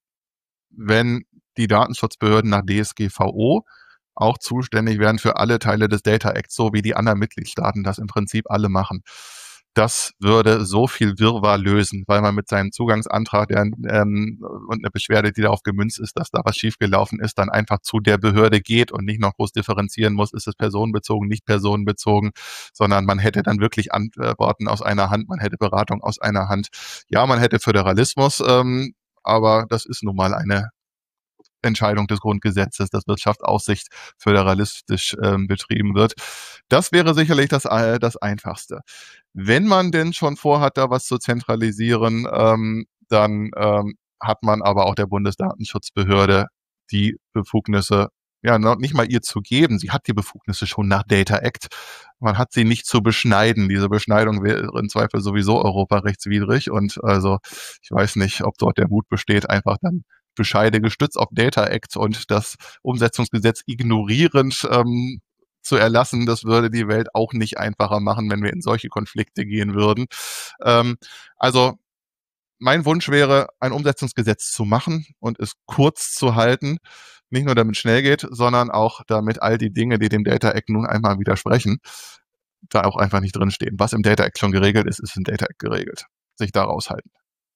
wenn die Datenschutzbehörden nach DSGVO auch zuständig wären für alle Teile des Data Acts, so wie die anderen Mitgliedstaaten das im Prinzip alle machen. Das würde so viel Wirrwarr lösen, weil man mit seinem Zugangsantrag und eine Beschwerde, die darauf gemünzt ist, dass da was schiefgelaufen ist, dann einfach zu der Behörde geht und nicht noch groß differenzieren muss, ist es personenbezogen, nicht personenbezogen, sondern man hätte dann wirklich Antworten aus einer Hand, man hätte Beratung aus einer Hand. Ja, man hätte Föderalismus, aber das ist nun mal eine Entscheidung des Grundgesetzes, dass Wirtschaftsaufsicht föderalistisch betrieben wird. Das wäre sicherlich das Einfachste. Wenn man denn schon vorhat, da was zu zentralisieren, dann hat man aber auch der Bundesdatenschutzbehörde die Befugnisse, ja, noch nicht mal ihr zu geben. Sie hat die Befugnisse schon nach Data Act. Man hat sie nicht zu beschneiden. Diese Beschneidung wäre im Zweifel sowieso europarechtswidrig. Und also ich weiß nicht, ob dort der Mut besteht, einfach dann Bescheide gestützt auf Data Act und das Umsetzungsgesetz ignorierend zu erlassen. Das würde die Welt auch nicht einfacher machen, wenn wir in solche Konflikte gehen würden. Also mein Wunsch wäre, ein Umsetzungsgesetz zu machen und es kurz zu halten. Nicht nur damit es schnell geht, sondern auch damit all die Dinge, die dem Data Act nun einmal widersprechen, da auch einfach nicht drinstehen. Was im Data Act schon geregelt ist, ist im Data Act geregelt. Sich da raushalten.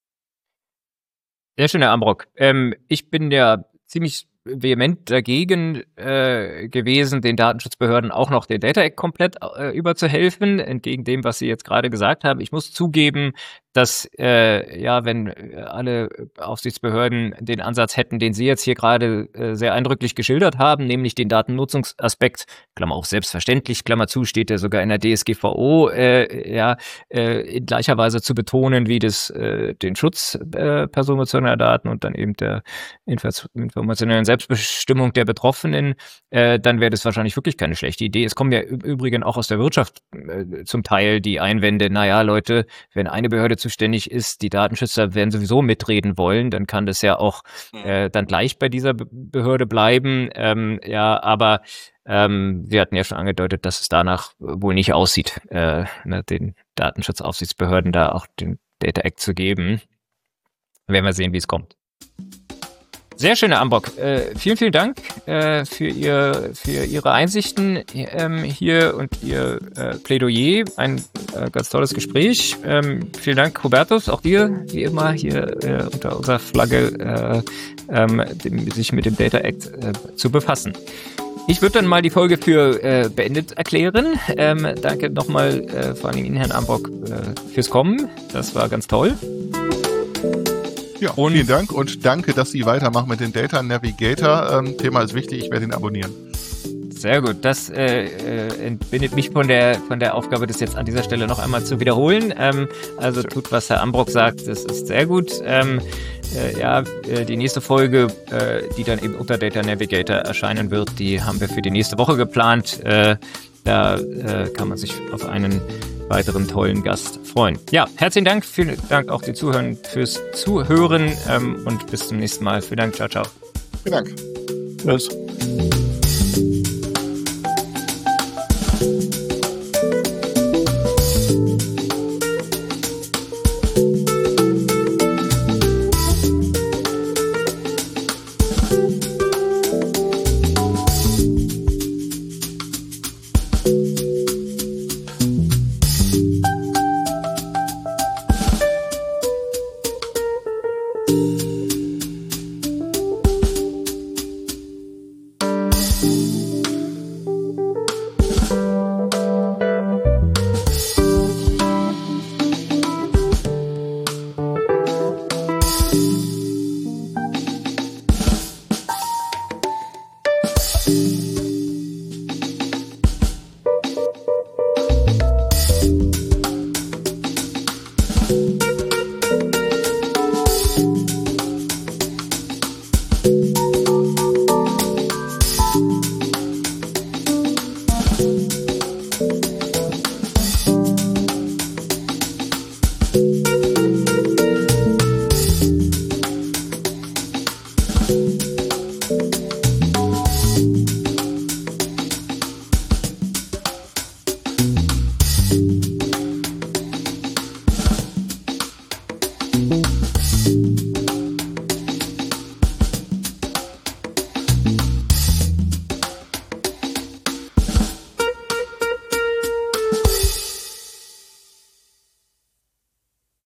Sehr schön, Herr Ambrock. Ich bin ja ziemlich vehement dagegen gewesen, den Datenschutzbehörden auch noch den Data Act komplett überzuhelfen, entgegen dem, was Sie jetzt gerade gesagt haben. Ich muss zugeben, dass wenn alle Aufsichtsbehörden den Ansatz hätten, den Sie jetzt hier gerade sehr eindrücklich geschildert haben, nämlich den Datennutzungsaspekt, Klammer auf selbstverständlich, Klammer zu, steht ja sogar in der DSGVO, in gleicher Weise zu betonen, wie das den Schutz personenbezogener Daten und dann eben der informationellen Selbstbestimmung der Betroffenen, dann wäre das wahrscheinlich wirklich keine schlechte Idee. Es kommen ja im Übrigen auch aus der Wirtschaft zum Teil die Einwände, naja, Leute, wenn eine Behörde zuständig ist, die Datenschützer werden sowieso mitreden wollen, dann kann das ja auch dann gleich bei dieser Behörde bleiben. Aber Sie hatten ja schon angedeutet, dass es danach wohl nicht aussieht, den Datenschutzaufsichtsbehörden da auch den Data Act zu geben. Werden wir sehen, wie es kommt. Sehr schön, Herr Ambrock. Vielen, vielen Dank für Ihre Einsichten hier und Ihr Plädoyer. Ein ganz tolles Gespräch. Vielen Dank, Hubertus, auch dir, wie immer, hier unter unserer Flagge sich mit dem Data Act zu befassen. Ich würde dann mal die Folge für beendet erklären. Danke nochmal vor allem Ihnen, Herrn Ambrock, fürs Kommen. Das war ganz toll. Ja, vielen Dank und danke, dass Sie weitermachen mit dem Data Navigator. Thema ist wichtig, ich werde ihn abonnieren. Sehr gut, das entbindet mich von der Aufgabe, das jetzt an dieser Stelle noch einmal zu wiederholen. Also tut, was Herr Ambrock sagt, das ist sehr gut. Die nächste Folge, die dann eben unter Data Navigator erscheinen wird, die haben wir für die nächste Woche geplant. Da kann man sich auf einen weiteren tollen Gast freuen. Ja, herzlichen Dank. Vielen Dank auch den Zuhörern fürs Zuhören und bis zum nächsten Mal. Vielen Dank. Ciao, ciao. Vielen Dank. Tschüss.